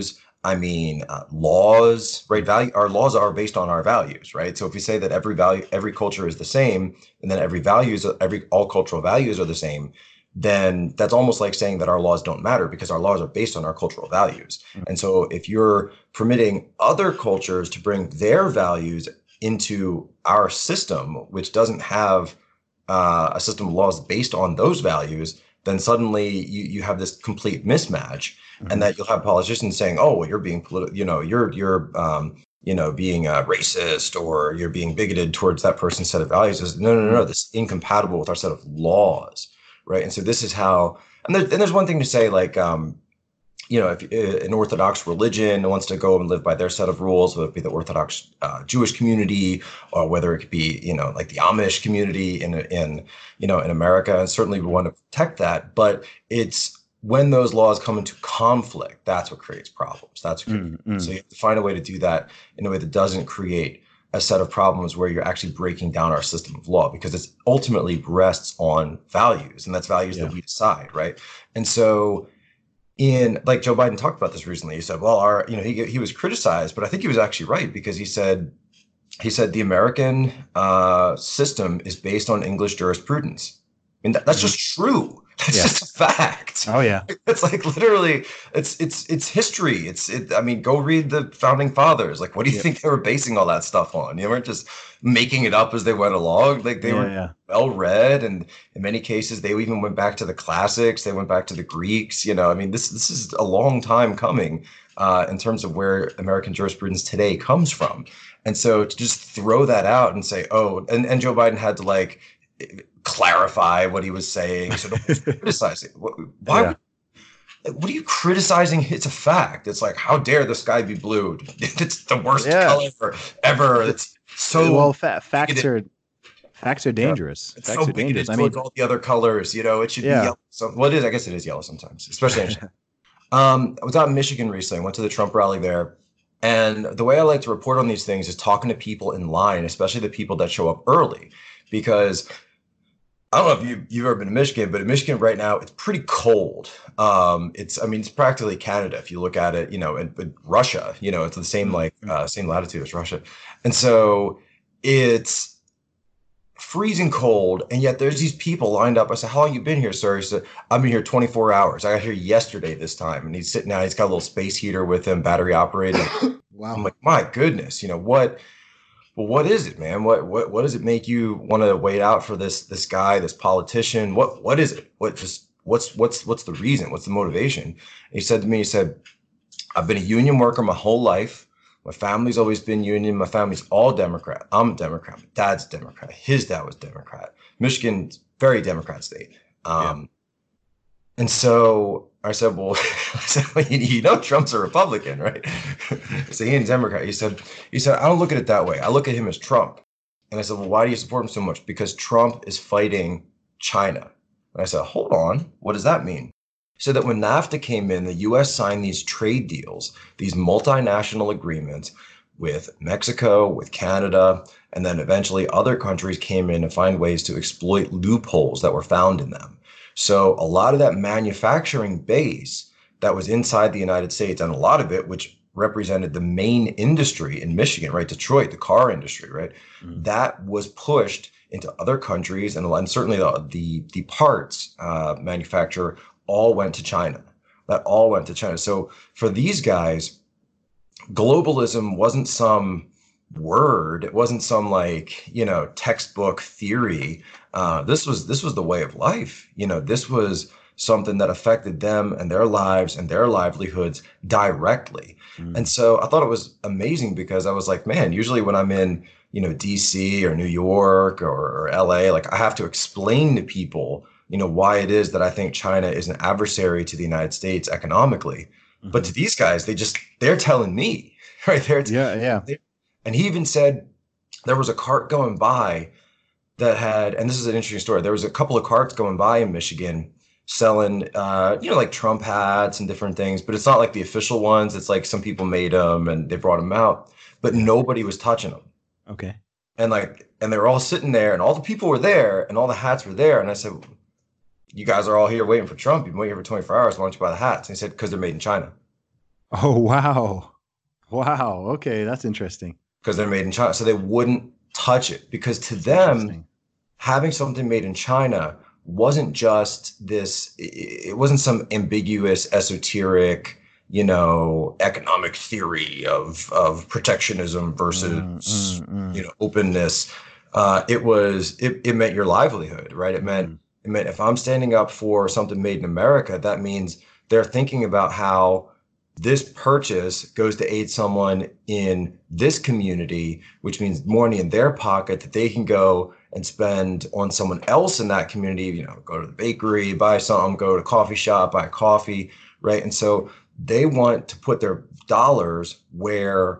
I mean, uh, laws, right? Value, our laws are based on our values, right? So if we say that every value, every culture is the same, and then every values, every all cultural values are the same, then that's almost like saying that our laws don't matter because our laws are based on our cultural values. Mm-hmm. And so if you're permitting other cultures to bring their values into our system, which doesn't have uh, a system of laws based on those values, then suddenly you, you have this complete mismatch. Mm-hmm. And that you'll have politicians saying, oh, well, you're being political, you know, you're, you're, um, you know, being uh, racist, or you're being bigoted towards that person's set of values. Is no, no, no, no, this is incompatible with our set of laws, right? And so this is how, and, there, and there's one thing to say, like, um, you know, if uh, an Orthodox religion wants to go and live by their set of rules, whether it be the Orthodox uh, Jewish community, or whether it could be, you know, like the Amish community in, in, you know, in America, and certainly we want to protect that. But it's when those laws come into conflict, that's what creates problems. That's what creates, mm, mm. So you have to find a way to do that in a way that doesn't create a set of problems where you're actually breaking down our system of law, because it's ultimately rests on values, and that's values yeah. that we decide, right? And so in, like, Joe Biden talked about this recently. He said, well, our, you know, he he was criticized, but I think he was actually right, because he said, he said the American uh, system is based on English jurisprudence. I mean, that, that's mm-hmm. just true. That's yeah. just a fact. Oh yeah. It's like literally, it's it's it's history. It's it. I mean, go read the founding fathers. Like, what do you yeah. think they were basing all that stuff on? You weren't just making it up as they went along. Like, they yeah, were yeah. well read, and in many cases, they even went back to the classics. They went back to the Greeks. You know, I mean, this this is a long time coming uh, in terms of where American jurisprudence today comes from. And so to just throw that out and say, oh, and, and Joe Biden had to like clarify what he was saying, so don't criticize it. Why? Yeah. Would, what are you criticizing? It's a fact. It's like, how dare the sky be blue? It's the worst yeah. color ever. It's so well. Fa- facts are facts are dangerous. Yeah. It's facts so are dangerous. I mean, all the other colors. You know, it should yeah. be yellow. So, well, it is. I guess it is yellow sometimes, especially. in um, I was out in Michigan recently. I went to the Trump rally there. And the way I like to report on these things is talking to people in line, especially the people that show up early, because I don't know if you, you've ever been to Michigan, but in Michigan right now, it's pretty cold. Um, it's, I mean, it's practically Canada if you look at it, you know, and, and Russia, you know, it's the same, like, uh, same latitude as Russia. And so it's freezing cold. And yet there's these people lined up. I said, how long you been here, sir? He said, I've been here twenty-four hours. I got here yesterday this time. And he's sitting down, he's got a little space heater with him, battery operated. Wow. I'm like, my goodness, you know, what, well, what is it, man? What what what does it make you want to wait out for this this guy, this politician? What what is it? What just what's what's what's the reason? What's the motivation? And he said to me, he said, I've been a union worker my whole life. My family's always been union. My family's all Democrat. I'm a Democrat. My dad's a Democrat. His dad was Democrat. Michigan's very Democrat state. Um, yeah. And so I said, well, I said, well, you, you know, Trump's a Republican, right? So he ain't Democrat. He said, he said, I don't look at it that way. I look at him as Trump. And I said, well, why do you support him so much? Because Trump is fighting China. And I said, hold on, what does that mean? He said that when NAFTA came in, the U S signed these trade deals, these multinational agreements with Mexico, with Canada, and then eventually other countries came in to find ways to exploit loopholes that were found in them. So a lot of that manufacturing base that was inside the United States, and a lot of it, which represented the main industry in Michigan, right? Detroit, the car industry, right? Mm-hmm. That was pushed into other countries, and, and certainly the, the, the parts uh, manufacturer all went to China. That all went to China. So for these guys, globalism wasn't some word. It wasn't some, like, you know, textbook theory. Uh, this was this was the way of life. You know, this was something that affected them and their lives and their livelihoods directly. Mm. And so I thought it was amazing, because I was like, man, usually when I'm in, you know, D C or New York or, or L A, like, I have to explain to people, you know, why it is that I think China is an adversary to the United States economically. Mm-hmm. But to these guys, they just, they're telling me, right? They're, yeah, yeah. They're, and he even said there was a cart going by that had, and this is an interesting story, there was a couple of carts going by in Michigan selling, uh, you know, like Trump hats and different things, but it's not like the official ones. It's like some people made them and they brought them out, but nobody was touching them. Okay. And like, and they were all sitting there, and all the people were there, and all the hats were there. And I said, you guys are all here waiting for Trump. You've been waiting for twenty-four hours. Why don't you buy the hats? And he said, because they're made in China. Oh, wow. Wow. Okay. That's interesting. because they're made in China. So they wouldn't touch it because to That's them, having something made in China wasn't just this, it wasn't some ambiguous, esoteric, you know, economic theory of, of protectionism versus, Mm, mm, mm. you know, openness. Uh, it was, it, it meant your livelihood, right? It meant, Mm. it meant if I'm standing up for something made in America, that means they're thinking about how this purchase goes to aid someone in this community, which means more money in their pocket that they can go and spend on someone else in that community, you know, go to the bakery, buy something, go to a coffee shop, buy coffee, right? And so they want to put their dollars where,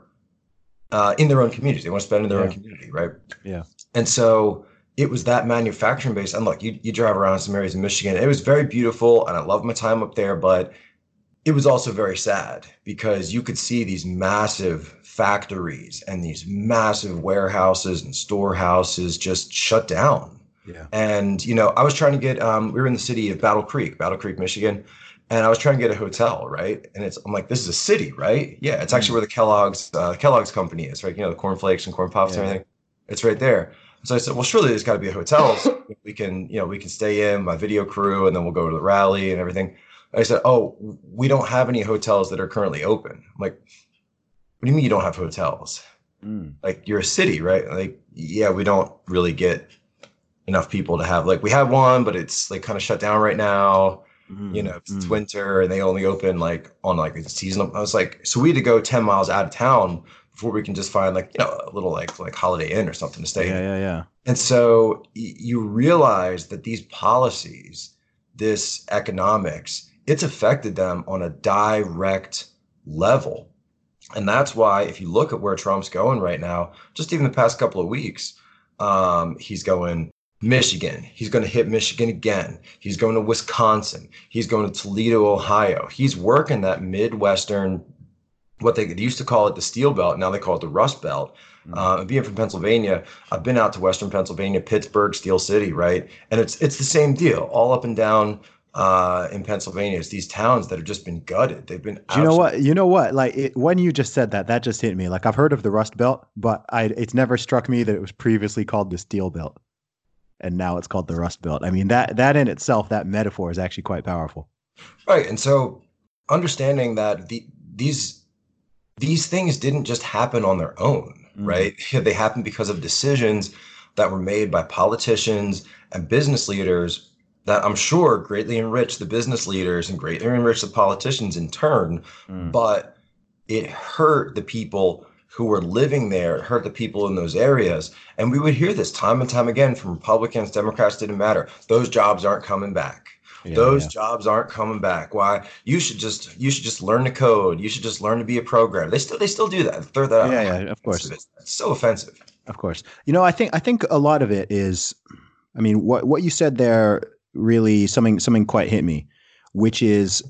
uh, in their own communities, they want to spend in their Yeah. own community, right? Yeah. And so it was that manufacturing base. And look, you, you drive around some areas in Michigan, it was very beautiful and I love my time up there, but it was also very sad because you could see these massive factories and these massive warehouses and storehouses just shut down. Yeah. And, you know, I was trying to get, um, we were in the city of Battle Creek, Battle Creek, Michigan, and I was trying to get a hotel, right? And it's, I'm like, this is a city, right? Yeah, it's actually Mm. where the Kellogg's, uh, Kellogg's company is, right? You know, the cornflakes and corn pops and Yeah. everything. It's right there. So I said, well, surely there's got to be a hotel. So we can, you know, we can stay in, my video crew, and then we'll go to the rally and everything. I said, oh, we don't have any hotels that are currently open. I'm like, what do you mean you don't have hotels? Mm. Like, you're a city, right? Like, yeah, we don't really get enough people to have, like, we have one, but it's like kind of shut down right now. Mm. You know, it's Mm. winter and they only open like on like a seasonal. I was like, so we had to go ten miles out of town before we can just find like, you know, a little like like Holiday Inn or something to stay Yeah. in. Yeah. Yeah. And so y- you realize that these policies, this economics, it's affected them on a direct level. And that's why if you look at where Trump's going right now, just even the past couple of weeks, um, he's going Michigan. He's going to hit Michigan again. He's going to Wisconsin. He's going to Toledo, Ohio. He's working that Midwestern, what they used to call it the Steel Belt. Now they call it the Rust Belt. Mm. Uh, being from Pennsylvania, I've been out to Western Pennsylvania, Pittsburgh, Steel City, right? And it's it's the same deal, all up and down uh, in Pennsylvania. It's these towns that have just been gutted. They've been. Do you know what? absolutely- You know what? Like it, when you just said that, that just hit me. Like I've heard of the Rust Belt, but I it's never struck me that it was previously called the Steel Belt, and now it's called the Rust Belt. I mean that that in itself, that metaphor is actually quite powerful. Right, and so understanding that the these these things didn't just happen on their own, Mm. right? They happened because of decisions that were made by politicians and business leaders that I'm sure greatly enriched the business leaders and greatly enriched the politicians in turn, Mm. but it hurt the people who were living there, it hurt the people in those areas. And we would hear this time and time again from Republicans, Democrats, didn't matter. Those jobs aren't coming back. Yeah, Those yeah. jobs aren't coming back. Why? You should just you should just learn to code. You should just learn to be a programmer. They still they still do that. Throw that out. Yeah, yeah, of course. It's so offensive. Of course. You know, I think I think a lot of it is, I mean, what what you said there really something something quite hit me, which is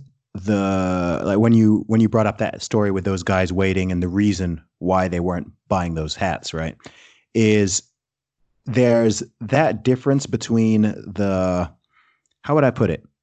the like when you when you brought up that story with those guys waiting and the reason why they weren't buying those hats, right? Is there's that difference between the how would I put it?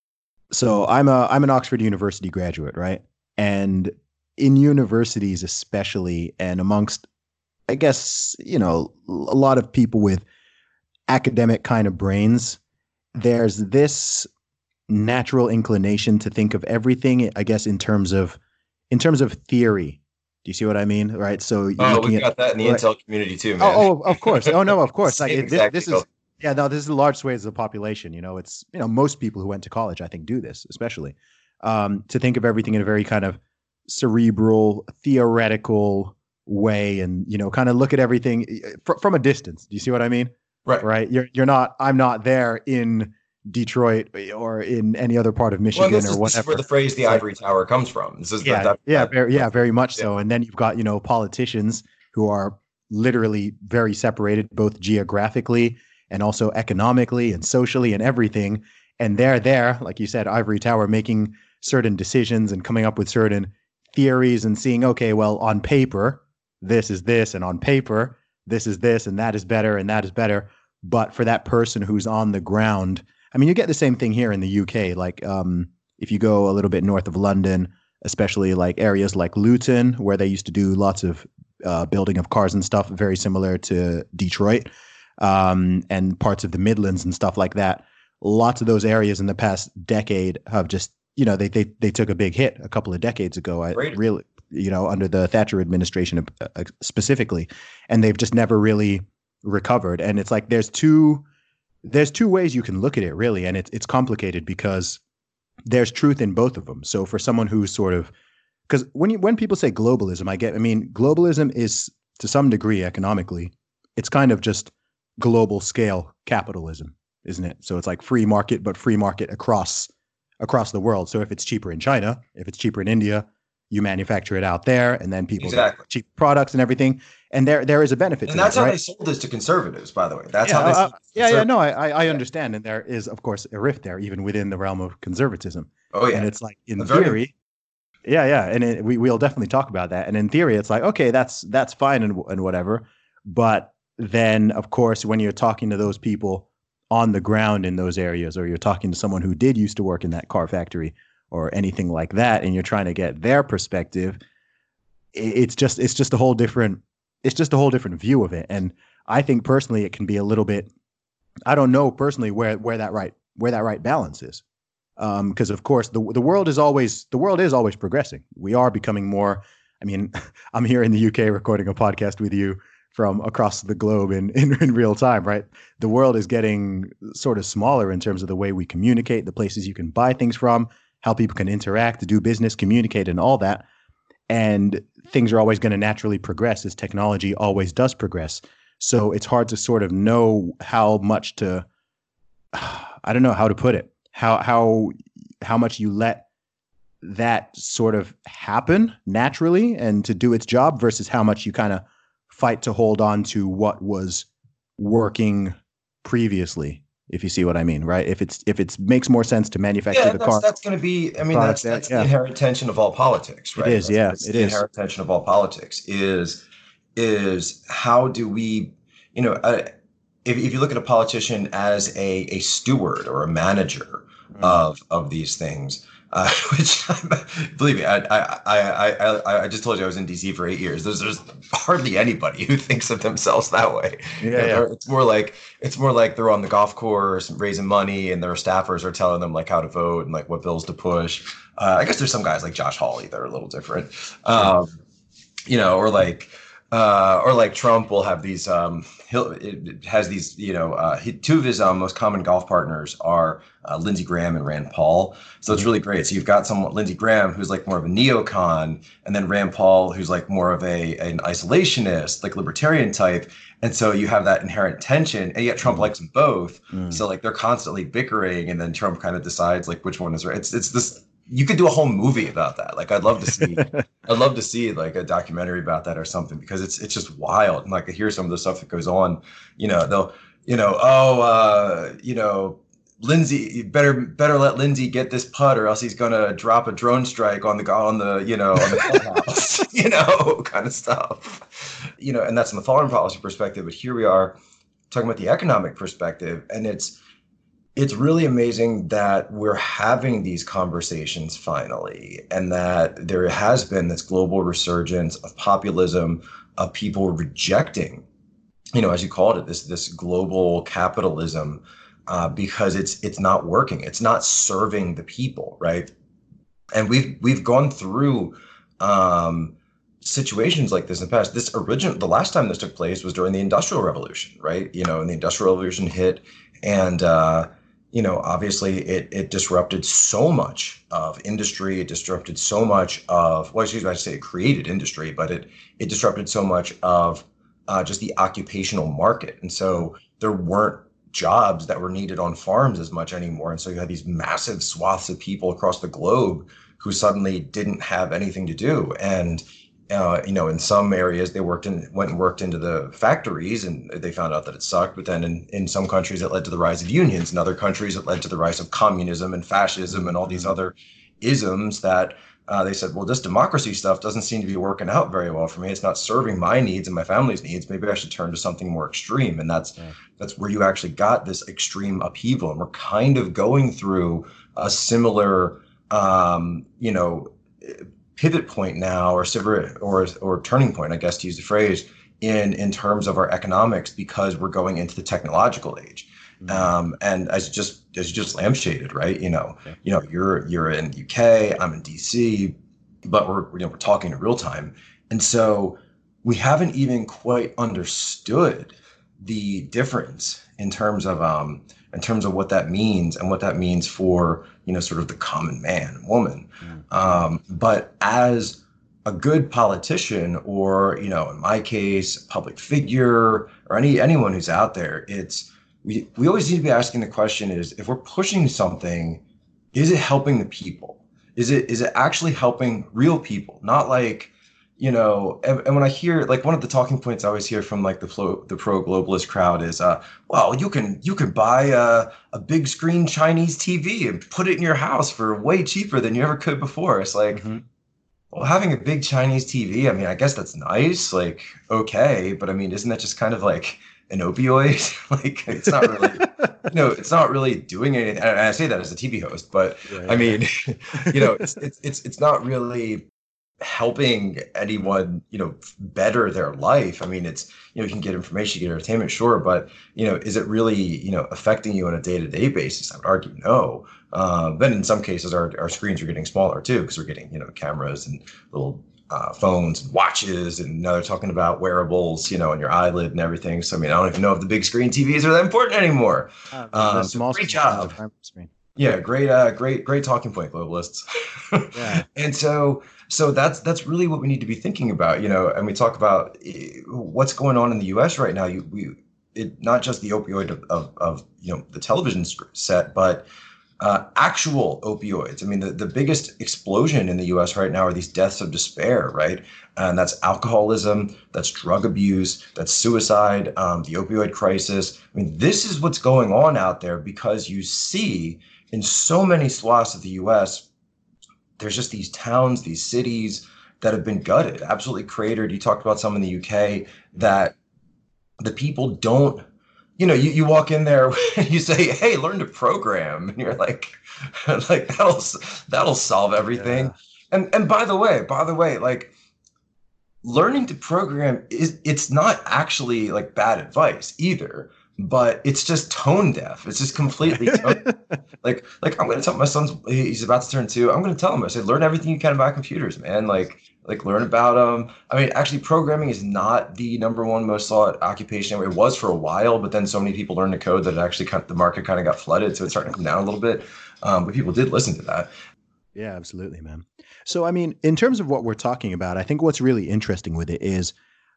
So I'm a I'm an Oxford University graduate, right? And in universities especially and amongst I guess, you know, a lot of people with academic kind of brains, there's this natural inclination to think of everything, I guess, in terms of in terms of theory. Do you see what I mean? Right. So you're Oh, looking we've at- got that in the right. Intel community too, man. Oh, oh, of course. Oh no, of course. Like Same it, this, exact this deal. is yeah, no, this is the large swathes of the population. You know, it's you know, most people who went to college, I think, do this, especially. Um, to think of everything in a very kind of cerebral, theoretical way and, you know, kind of look at everything fr- from a distance. Do you see what I mean? Right. Right. You're you're not I'm not there in Detroit or in any other part of Well, Michigan and this, or is, this whatever. is where the phrase "the It's like- ivory tower" comes from. This is yeah, that, yeah, that- very, yeah, very much yeah. so. And then you've got, you know, politicians who are literally very separated, both geographically and also economically and socially and everything. And they're there, like you said, ivory tower, making certain decisions and coming up with certain theories and seeing, okay, well, on paper, this is this, and on paper, this is this, and that is better, and that is better. But for that person who's on the ground, I mean, you get the same thing here in the U K. Like, um, if you go a little bit north of London, especially like areas like Luton, where they used to do lots of uh, building of cars and stuff, very similar to Detroit, um, and parts of the Midlands and stuff like that. Lots of those areas in the past decade have just, you know, they they they took a big hit a couple of decades ago. I really, you know, under the Thatcher administration uh, specifically, and they've just never really recovered. And it's like there's two there's two ways you can look at it, really, and it's it's complicated because there's truth in both of them. So for someone who's sort of, because when you when people say globalism, I get, I mean, globalism is to some degree economically, it's kind of just global scale capitalism, isn't it? So it's like free market, but free market across across the world. So if it's cheaper in China, if it's cheaper in India, you manufacture it out there, and then people exactly. get cheap products and everything. And there there is a benefit and to that's that, how right? they sold this to conservatives, by the way. That's yeah, how they uh, sold it yeah, yeah, no, I I understand. And there is, of course, a rift there, even within the realm of conservatism. Oh, yeah. And it's like, in a theory, very... yeah, yeah. And it, we, we'll definitely talk about that. And in theory, it's like, okay, that's that's fine and, and whatever. But then, of course, when you're talking to those people on the ground in those areas, or you're talking to someone who did used to work in that car factory or anything like that, and you're trying to get their perspective, it's just it's just a whole different it's just a whole different view of it. And I think personally, it can be a little bit, I don't know personally where where that right where that right balance is, because um, of course the the world is always the world is always progressing. We are becoming more. I mean, I'm here in the U K recording a podcast with you from across the globe in, in in real time, right? The world is getting sort of smaller in terms of the way we communicate, the places you can buy things from, how people can interact, do business, communicate, and all that. And things are always going to naturally progress as technology always does progress. So it's hard to sort of know how much to, I don't know how to put it, how how how much you let that sort of happen naturally and to do its job versus how much you kind of fight to hold on to what was working previously. If you see what I mean, right? If it's if it makes more sense to manufacture yeah, the that's, car, that's going to be. I mean, that's that's yeah. the inherent tension of all politics, right? It is, that's, yeah, that's it the is. inherent tension of all politics is is how do we, you know, uh, if if you look at a politician as a a steward or a manager mm. of of these things. Uh, which, believe me, I, I I I I just told you I was in D C for eight years. There's there's hardly anybody who thinks of themselves that way. Yeah, you know, yeah. It's more like it's more like they're on the golf course raising money, and their staffers are telling them like how to vote and like what bills to push. Uh, I guess there's some guys like Josh Hawley that are a little different, um, you know, or like. Uh, or like Trump will have these, um, he'll, it has these, you know, uh, he, two of his um, most common golf partners are uh, Lindsey Graham and Rand Paul. So it's really great. So you've got someone, Lindsey Graham, who's like more of a neocon, and then Rand Paul, who's like more of a an isolationist, like libertarian type. And so you have that inherent tension, and yet Trump mm. likes them both. Mm. So like they're constantly bickering, and then Trump kind of decides like which one is right. It's it's this. You could do a whole movie about that. Like, I'd love to see, I'd love to see like a documentary about that or something, because it's it's just wild. And like, I hear some of the stuff that goes on. You know, they'll, you know, oh, uh, you know, Lindsey, you better better let Lindsey get this putt, or else he's gonna drop a drone strike on the on the you know on the clubhouse, you know, kind of stuff. You know, and that's from the foreign policy perspective. But here we are talking about the economic perspective, and it's. It's really amazing that we're having these conversations finally, and that there has been this global resurgence of populism, of people rejecting, you know, as you called it, this this global capitalism, uh, because it's it's not working. It's not serving the people, right? And we've we've gone through um, situations like this in the past. This original, the last time this took place was during the Industrial Revolution, right? You know, and the Industrial Revolution hit, and uh, you know, obviously it it disrupted so much of industry. It disrupted so much of, well, excuse me, I say it created industry, but it it disrupted so much of uh, just the occupational market. And so there weren't jobs that were needed on farms as much anymore. And so you had these massive swaths of people across the globe who suddenly didn't have anything to do. And Uh, you know, in some areas they worked in, went and worked into the factories, and they found out that it sucked. But then in, in some countries it led to the rise of unions. In other countries it led to the rise of communism and fascism and all these other isms that uh, they said, well, this democracy stuff doesn't seem to be working out very well for me. It's not serving my needs and my family's needs. Maybe I should turn to something more extreme. And that's yeah. that's where you actually got this extreme upheaval. And we're kind of going through a similar, um, you know, pivot point now, or or or turning point, I guess, to use the phrase, in in terms of our economics, because we're going into the technological age. Mm-hmm. Um, and as just as you just lampshaded, right? You know, okay. you know, you're you're in U K, I'm in D C, but we're you know we're talking in real time, and so we haven't even quite understood the difference in terms of um in terms of what that means and what that means for, you know, sort of the common man and woman. Mm-hmm. Um, but as a good politician, or, you know, in my case, a public figure, or any anyone who's out there, it's we we always need to be asking the question is, if we're pushing something, is it helping the people? Is it is it actually helping real people? Not like, you know, and, and when I hear, like, one of the talking points I always hear from like the flow, the pro globalist crowd is, uh, well, you can you can buy a, a big screen Chinese T V and put it in your house for way cheaper than you ever could before. It's like, mm-hmm. well, having a big Chinese T V, I mean, I guess that's nice, like, okay, but I mean, isn't that just kind of like an opioid? Like, it's not really, you know, it's not really doing anything. And I say that as a T V host, but yeah, I mean, you know, it's it's it's it's not really helping anyone, you know, better their life. I mean, it's, you know, you can get information, you get entertainment, sure, but, you know, is it really, you know, affecting you on a day-to-day basis? I would argue no. Uh, but in some cases, our, our screens are getting smaller too, because we're getting, you know, cameras and little uh, phones and watches, and now they're talking about wearables, you know, on your eyelid and everything. So I mean, I don't even know if the big screen T Vs are that important anymore. Uh, um, small so great job. Screen. Yeah, great, uh, great, great talking point, globalists. Yeah. And so, so that's that's really what we need to be thinking about, you know. And we talk about what's going on in the U S right now. You, we, it not just the opioid of, of, of you know the television set, but uh, actual opioids. I mean, the, the biggest explosion in the U S right now are these deaths of despair, right? And that's alcoholism, that's drug abuse, that's suicide, um, the opioid crisis. I mean, this is what's going on out there, because you see in so many swaths of the U S, there's just these towns, these cities that have been gutted, absolutely cratered. You talked about some in the U K that the people don't, you know, you, you walk in there and you say, hey, learn to program. And you're like, like that'll, that'll solve everything. Yeah. And, and by the way, by the way, like, learning to program is, it's not actually like bad advice either, but it's just tone deaf. It's just completely tone like, like I'm going to tell my son's, he's about to turn two. I'm going to tell him, I say, learn everything you can about computers, man. Like, like learn about them. Um, I mean, actually programming is not the number one most sought occupation. It was for a while, but then so many people learned to code that it actually kind of, the market kind of got flooded. So it's starting to come down a little bit. Um, but people did listen to that. Yeah, absolutely, man. So, I mean, in terms of what we're talking about, I think what's really interesting with it is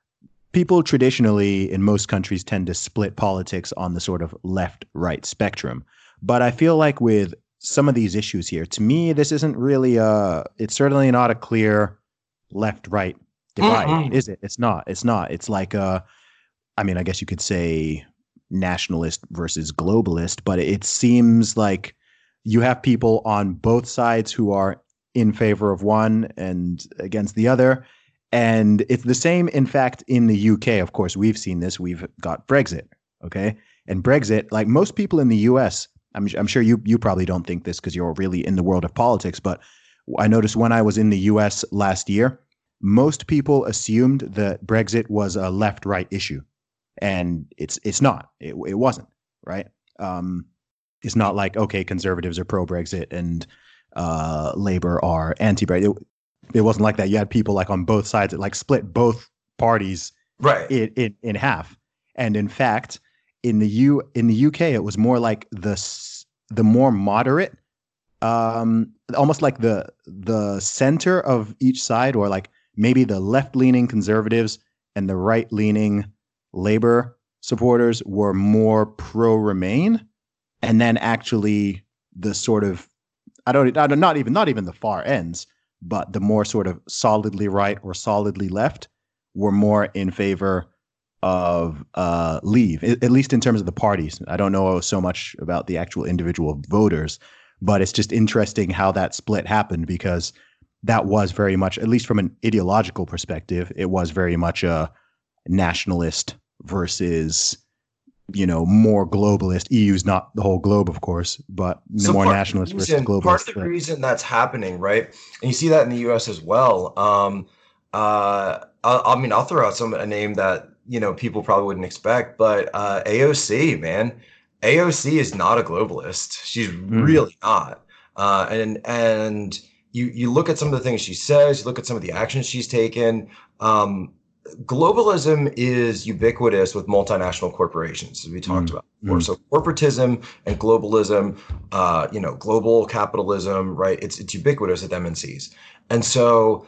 people traditionally in most countries tend to split politics on the sort of left-right spectrum. But I feel like with some of these issues here, to me, this isn't really a, it's certainly not a clear left-right divide, mm-hmm. is it? It's not. It's not. It's like a, I mean, I guess you could say nationalist versus globalist, but it seems like you have people on both sides who are in favor of one and against the other. And it's the same, in fact, in the U K. Of course, we've seen this. We've got Brexit, okay? And Brexit, like most people in the U S, I'm, I'm sure you you probably don't think this because you're really in the world of politics, but I noticed when I was in the U S last year, most people assumed that Brexit was a left-right issue. And it's it's not. It, it wasn't, right? Um, it's not like, okay, conservatives are pro-Brexit and uh, Labour are anti-Brexit. It, it wasn't like that. You had people like on both sides that like split both parties right in, in, in half. And in fact, in the U in the U K, it was more like the the more moderate, um, almost like the the center of each side, or like maybe the left-leaning conservatives and the right-leaning Labour supporters were more pro-Remain. And then actually the sort of, I don't, I don't, not even, not even the far ends, but the more sort of solidly right or solidly left were more in favor of uh, leave, at least in terms of the parties. I don't know so much about the actual individual voters, but it's just interesting how that split happened, because that was very much, at least from an ideological perspective, it was very much a nationalist versus you know, more globalist. E U's not the whole globe, of course, but So more part of the nationalist versus reason, part globalist. of the Right. reason that's happening, right? And you see that in the U S as well. Um, uh, I, I mean, I'll throw out some a name that you know people probably wouldn't expect, but uh, A O C, man, A O C is not a globalist. She's really not. Uh, and and you you look at some of the things she says, you look at some of the actions she's taken. Um, globalism is ubiquitous with multinational corporations, as we talked Mm, about before. mm. So corporatism and globalism, uh, you know, global capitalism, right? It's it's ubiquitous at M N Cs. And so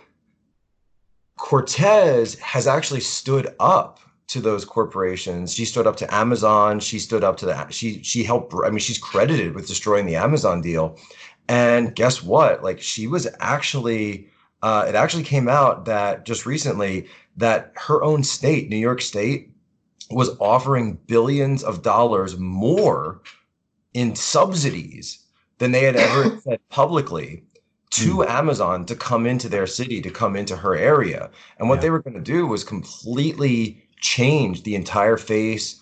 Cortez has actually stood up to those corporations. She stood up to Amazon. She stood up to that. She she helped. I mean, she's credited with destroying the Amazon deal. And guess what? Like she was actually, uh, it actually came out that just recently that her own state, New York State, was offering billions of dollars more in subsidies than they had ever said publicly to Amazon to come into their city, to come into her area. And what Yeah. they were going to do was completely change the entire face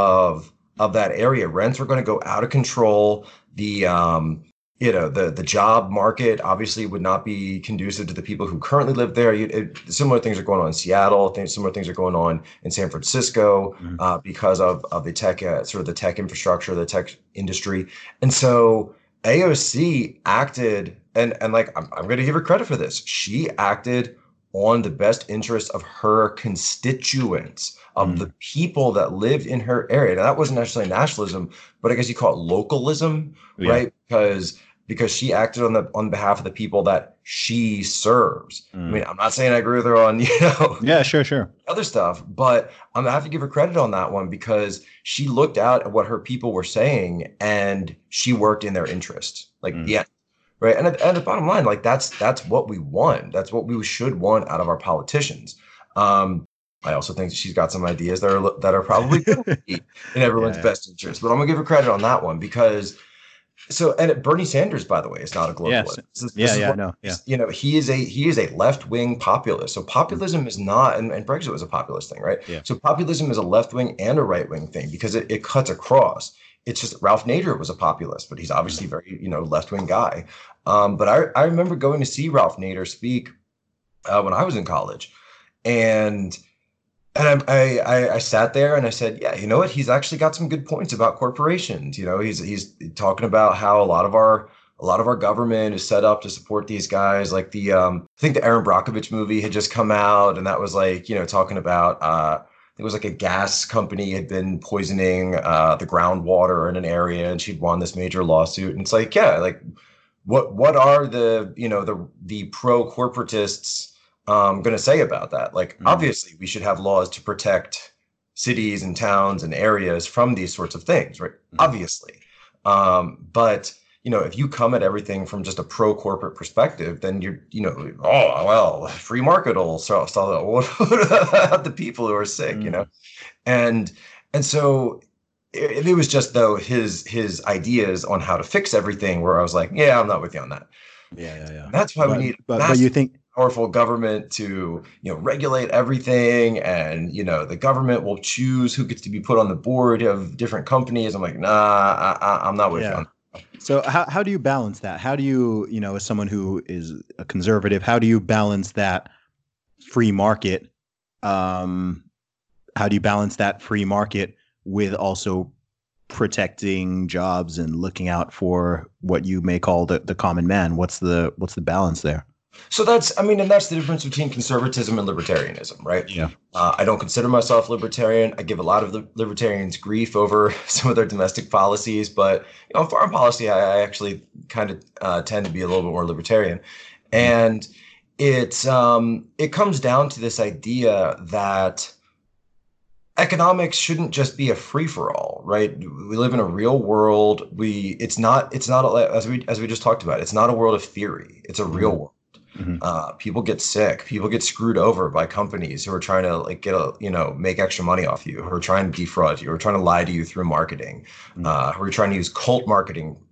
of of that area. Rents were going to go out of control. The um, you know, the the job market obviously would not be conducive to the people who currently live there. You, it, similar things are going on in Seattle. Things, similar things are going on in San Francisco uh, because of of the tech, uh, sort of the tech infrastructure, the tech industry. And so A O C acted, and and like I'm, I'm going to give her credit for this. She acted on the best interest of her constituents, of Mm. the people that lived in her area. Now, that wasn't necessarily nationalism, but I guess you call it localism, Yeah. right? Because because she acted on the on behalf of the people that she serves. I Mm. mean, I'm not saying I agree with her on, you know, Yeah, sure, sure. other stuff, but I'm gonna have to give her credit on that one because she looked out at what her people were saying and she worked in their interest. Like Mm. the end. Right. And at, and the bottom line, like that's that's what we want. That's what we should want out of our politicians. Um, I also think she's got some ideas that are that are probably going to be in everyone's Yeah. best interest. But I'm gonna give her credit on that one because so and it, Bernie Sanders, by the way, is not a globalist. Yes. This is- this Yeah, is yeah, what- no, yeah. You know, he is a he is a left wing populist. So populism is not, and, and Brexit was a populist thing, right? Yeah. So populism is a left wing and a right wing thing because it, it cuts across. It's just Ralph Nader was a populist, but he's obviously very, you know, left wing guy. Um, but I, I remember going to see Ralph Nader speak uh, when I was in college, and and I, I I sat there and I said, yeah, you know what? He's actually got some good points about corporations. You know, he's he's talking about how a lot of our a lot of our government is set up to support these guys. Like the um, I think the Aaron Brockovich movie had just come out, and that was like, you know, talking about uh, it was like a gas company had been poisoning uh, the groundwater in an area, and she'd won this major lawsuit. And it's like, yeah, like what what are the you know the the pro corporatists um, going to say about that? Like, Mm. obviously, we should have laws to protect cities and towns and areas from these sorts of things, right? Mm. Obviously, um, but you know, if you come at everything from just a pro corporate perspective, then you're, you know, oh well, free market will solve that. What about the people who are sick, you know? And and so it, it was just though his his ideas on how to fix everything, where I was like, yeah, I'm not with you on that. Yeah, yeah, yeah. And that's why but, we need but, massive, but you think powerful government to, you know, regulate everything, and you know, the government will choose who gets to be put on the board of different companies. I'm like, nah, I, I, I'm not with you Yeah. on that. so? How how do you balance that? How do you you know, as someone who is a conservative, how do you balance that free market? Um, how do you balance that free market with also protecting jobs and looking out for what you may call the, the common man? What's the what's the balance there? So that's, I mean, and that's the difference between conservatism and libertarianism, right? Yeah. Uh, I don't consider myself libertarian. I give a lot of the libertarians grief over some of their domestic policies, but you know, foreign policy, I, I actually kind of uh, tend to be a little bit more libertarian. And it's um, it comes down to this idea that economics shouldn't just be a free for all, right? We live in a real world. We it's not it's not a, as we as we just talked about. It's not a world of theory. It's a real world. Mhm. Uh, people get sick. People get screwed over by companies who are trying to like get a you know make extra money off you, who are trying to defraud you, who are trying to lie to you through marketing, Mhm. uh, who are trying to use cult marketing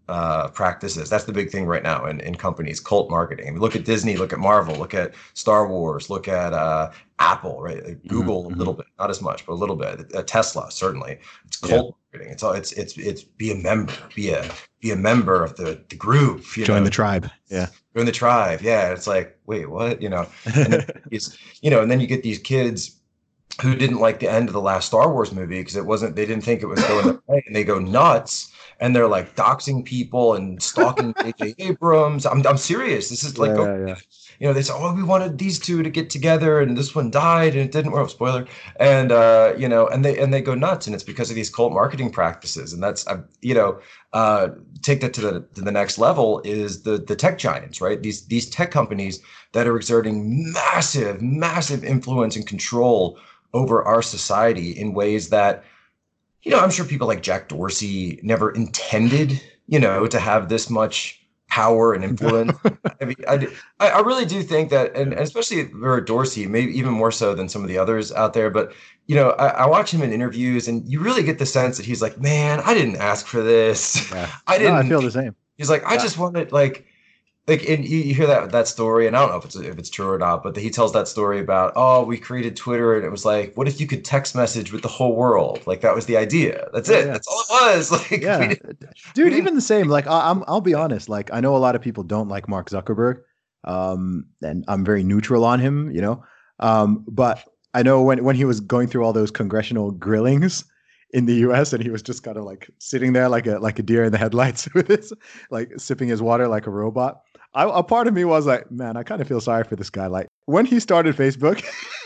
uh, practices. That's the big thing right now in, in companies, cult marketing. I mean, look at Disney, look at Marvel, look at Star Wars, look at uh, Apple, right? Like Google mm-hmm. a little bit, not as much, but a little bit. Uh, Tesla, certainly. It's cult yeah. marketing. It's all. It's it's it's be a member, be a be a member of the the group. You Join know? the tribe. Yeah. Join the tribe. Yeah. It's like, wait, what? You know, and then it's, you know, and then you get these kids who didn't like the end of the last Star Wars movie because it wasn't. They didn't think it was going that way, and they go nuts. And they're like doxing people and stalking J J Abrams. I'm I'm serious. This is like, yeah, okay. yeah. You know, they said, oh, we wanted these two to get together, and this one died, and it didn't work. Spoiler. And uh, you know, and they and they go nuts, and it's because of these cult marketing practices. And that's, uh, you know, uh, take that to the to the next level is the the tech giants, right? These these tech companies that are exerting massive, massive influence and control over our society in ways that, you know, I'm sure people like Jack Dorsey never intended, you know, to have this much power and influence. I mean, I, I really do think that, and especially for Dorsey, maybe even more so than some of the others out there. But, you know, I, I watch him in interviews and you really get the sense that he's like, man, I didn't ask for this. Yeah. I didn't. No, I feel the same. He's like, I yeah. just wanted like, Like, and you, you hear that that story, and I don't know if it's if it's true or not, but he tells that story about, oh, we created Twitter, and it was like, what if you could text message with the whole world? Like that was the idea. That's it. Yeah. That's all it was. Like, yeah, dude. Even the same. Like, I, I'm I'll be honest. Like, I know a lot of people don't like Mark Zuckerberg, um, and I'm very neutral on him. You know, um, but I know when when he was going through all those congressional grillings in the U S and he was just kind of like sitting there like a like a deer in the headlights with his like sipping his water like a robot. I, a part of me was like, man, I kind of feel sorry for this guy. Like when he started Facebook,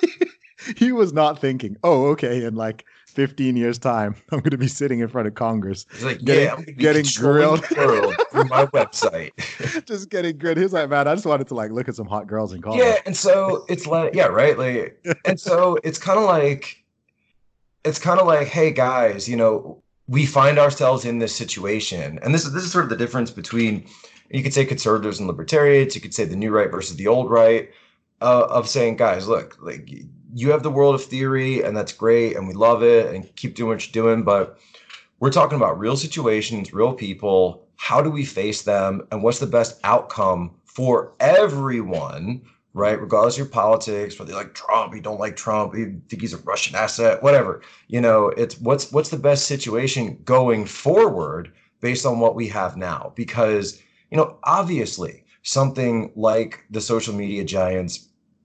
he was not thinking, oh, okay, in like fifteen years time, I'm going to be sitting in front of Congress. He's like, getting, yeah, I'm gonna be getting grilled world through my website. Just getting grilled. He's like, man, I just wanted to like look at some hot girls in college. Yeah, and so it's like, yeah, right. Like, and so it's kind of like, it's kind of like, hey guys, you know, we find ourselves in this situation, and this is this is sort of the difference between, you could say conservatives and libertarians, you could say the new right versus the old right, uh, of saying, guys, look, like you have the world of theory, and that's great, and we love it, and keep doing what you're doing, but we're talking about real situations, real people. How do we face them, and what's the best outcome for everyone? Right, regardless of your politics, whether you like Trump, you don't like Trump, you think he's a Russian asset, whatever. You know, it's what's what's the best situation going forward based on what we have now? Because, you know, obviously something like the social media giants,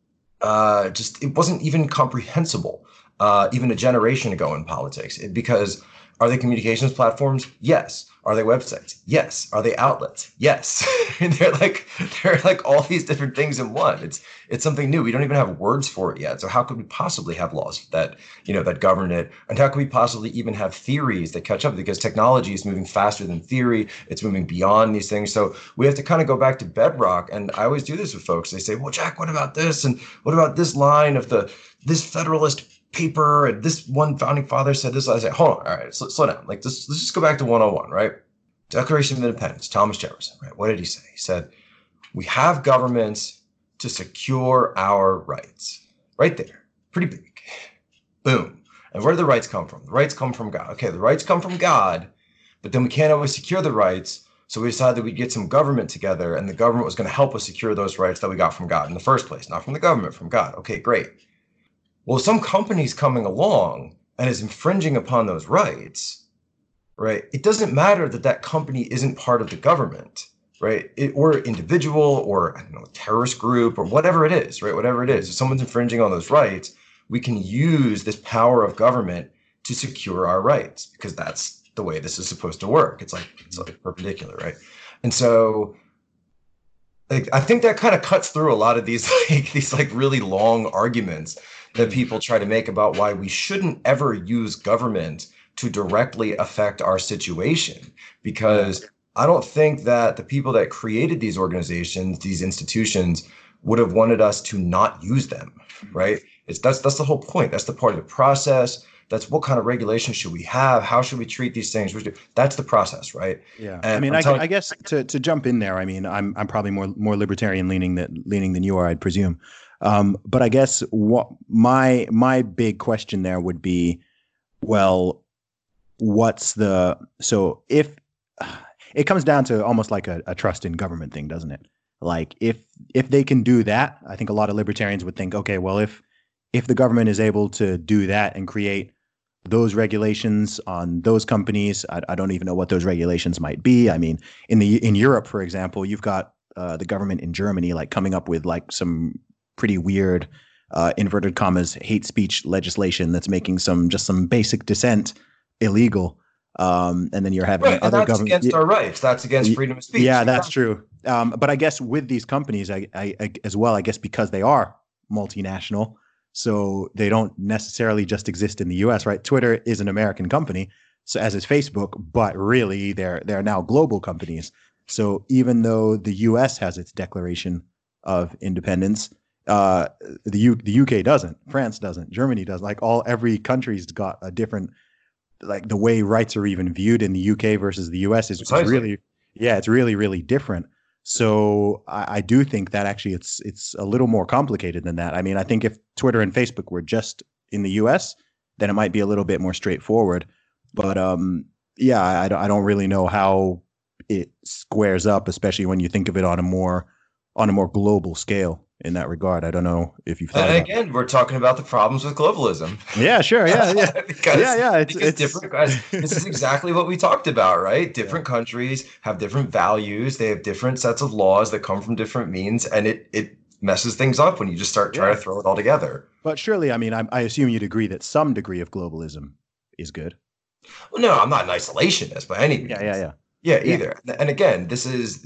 uh, just it wasn't even comprehensible, uh, even a generation ago in politics. It, because are they communications platforms? Yes. Are they websites? Yes. Are they outlets? Yes. And they're like they're like all these different things in one. It's it's something new. We don't even have words for it yet. So how could we possibly have laws that, you know, that govern it? And how could we possibly even have theories that catch up? Because technology is moving faster than theory. It's moving beyond these things. So we have to kind of go back to bedrock. And I always do this with folks. They say, well, Jack, what about this? And what about this line of the this Federalist paper, and this one founding father said this. I say, hold on, all right, slow, slow down. Like this, let's just go back to one oh one, right? Declaration of Independence, Thomas Jefferson, right? What did he say? He said, we have governments to secure our rights. Right there, pretty big. Boom. And where do the rights come from? The rights come from God. Okay, the rights come from God, but then we can't always secure the rights. So we decided that we'd get some government together, and the government was going to help us secure those rights that we got from God in the first place, not from the government, from God. Okay, great. Well, some company's coming along and is infringing upon those rights, right? It doesn't matter that that company isn't part of the government, right? It, or individual, or I don't know, terrorist group, or whatever it is, right? Whatever it is, if someone's infringing on those rights, we can use this power of government to secure our rights, because that's the way this is supposed to work. It's like it's like perpendicular, right? And so, like, I think that kind of cuts through a lot of these like these like really long arguments that people try to make about why we shouldn't ever use government to directly affect our situation. Because I don't think that the people that created these organizations, these institutions, would have wanted us to not use them, right? It's that's that's the whole point. That's the part of the process. That's what kind of regulation should we have? How should we treat these things? That's the process, right? Yeah. And I mean, I, telling- I guess to to jump in there, I mean, I'm I'm probably more more libertarian leaning that leaning than you are, I'd presume. Um, but I guess what my my big question there would be, well, what's the so if it comes down to almost like a, a trust in government thing, doesn't it? Like if if they can do that, I think a lot of libertarians would think, okay, well, if if the government is able to do that and create those regulations on those companies, I, I don't even know what those regulations might be. I mean, in the in Europe, for example, you've got uh, the government in Germany like coming up with like some pretty weird uh, inverted commas hate speech legislation that's making some just some basic dissent illegal. Um, and then you're having right, other and that's government against our rights. That's against freedom of speech. Yeah, that's true. Um, but I guess with these companies, I, I, I as well, I guess because they are multinational. So they don't necessarily just exist in the U S, right? Twitter is an American company, so as is Facebook, but really they're they're now global companies. So even though the U S has its Declaration of Independence, uh, the U the U K doesn't, France doesn't, Germany doesn't. Like all every country's got a different, like the way rights are even viewed in the U K versus the U S is, is really, yeah, it's really really different. So I, I do think that actually it's it's a little more complicated than that. I mean, I think if Twitter and Facebook were just in the U S, then it might be a little bit more straightforward. But um, yeah, I, I don't really know how it squares up, especially when you think of it on a more on a more global scale. In that regard, I don't know if you've thought. And about again, it. we're talking about the problems with globalism. Yeah, sure, yeah, yeah, because, yeah, yeah. It's, because it's... different guys. This is exactly what we talked about, right? Different yeah. countries have different values. They have different sets of laws that come from different means, and it it messes things up when you just start trying yeah. to throw it all together. But surely, I mean, I, I assume you'd agree that some degree of globalism is good. Well, no, I'm not an isolationist by any means. Yeah, yeah, yeah. Yeah, either. Yeah. And again, this is.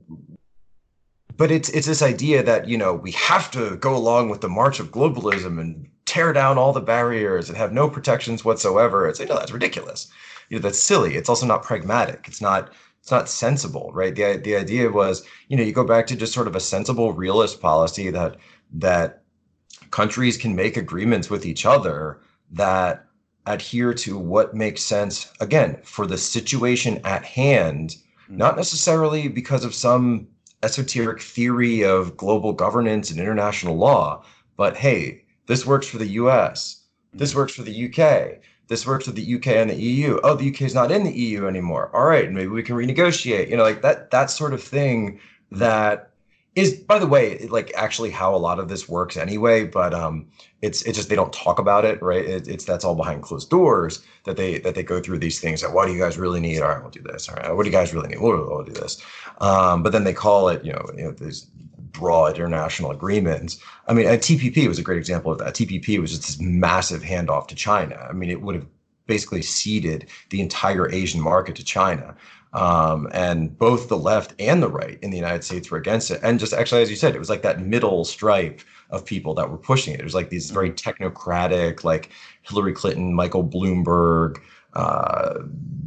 But it's it's this idea that, you know, we have to go along with the march of globalism and tear down all the barriers and have no protections whatsoever. It's like, no, that's ridiculous. You know, that's silly. It's also not pragmatic. It's not it's not sensible, right? The the idea was, you know, you go back to just sort of a sensible realist policy that that countries can make agreements with each other that adhere to what makes sense, again, for the situation at hand, mm-hmm. not necessarily because of some esoteric theory of global governance and international law, but hey, this works for the U S, this works for the U K, this works with the U K and the E U. Oh, the U K is not in the E U anymore. All right, maybe we can renegotiate. You know, like that that sort of thing that is, by the way, like actually how a lot of this works anyway. But um, it's it's just they don't talk about it, right? It, it's that's all behind closed doors that they that they go through these things. Like, what do you guys really need? All right, we'll do this. All right, what do you guys really need? We'll, we'll do this. Um, but then they call it, you know, you know, these broad international agreements. I mean, a T P P was a great example of that. T P P was just this massive handoff to China. I mean, it would have basically ceded the entire Asian market to China. Um, and both the left and the right in the United States were against it. And just actually, as you said, it was like that middle stripe of people that were pushing it. It was like these very technocratic, like Hillary Clinton, Michael Bloomberg, uh,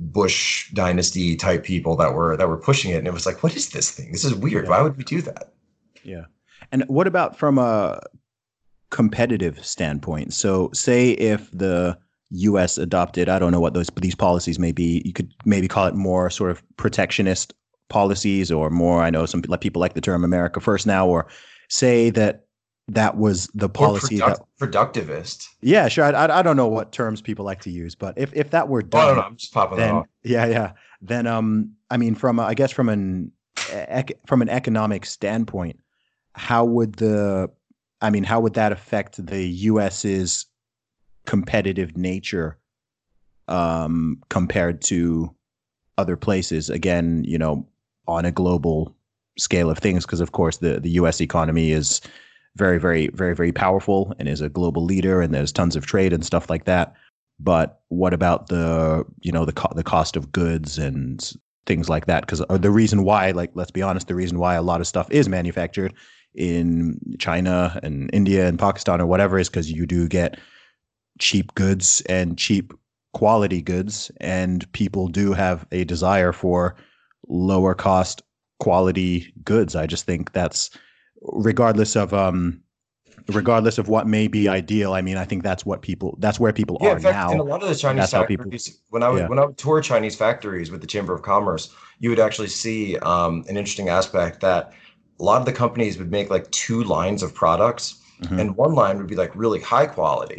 Bush dynasty type people that were that were pushing it. And it was like, what is this thing? This is weird. Yeah. Why would we do that? Yeah. And what about from a competitive standpoint? So say if the U S adopted, I don't know what those these policies may be. You could maybe call it more sort of protectionist policies, or more. I know some people like the term America First now, or say that that was the policy. Or product, that, productivist. Yeah, sure. I, I I don't know what terms people like to use, but if if that were done, oh, no, no, I'm just popping then, that off. Yeah, yeah. Then um, I mean, from a, I guess from an ec- from an economic standpoint, how would the, I mean, how would that affect the US's competitive nature um, compared to other places? Again, you know, on a global scale of things, because of course the, the U S economy is very, very, very, very powerful and is a global leader, and there's tons of trade and stuff like that. But what about the, you know, the co- the cost of goods and things like that? Because the reason why, like, let's be honest, the reason why a lot of stuff is manufactured in China and India and Pakistan or whatever is because you do get cheap goods and cheap quality goods, and people do have a desire for lower cost quality goods. I just think that's regardless of um regardless of what may be ideal. I mean, I think that's what people that's where people yeah, are in fact, now. In a lot of the Chinese factories, people, when I would yeah. when I would tour Chinese factories with the Chamber of Commerce, you would actually see um an interesting aspect that a lot of the companies would make like two lines of products, mm-hmm. and one line would be like really high quality.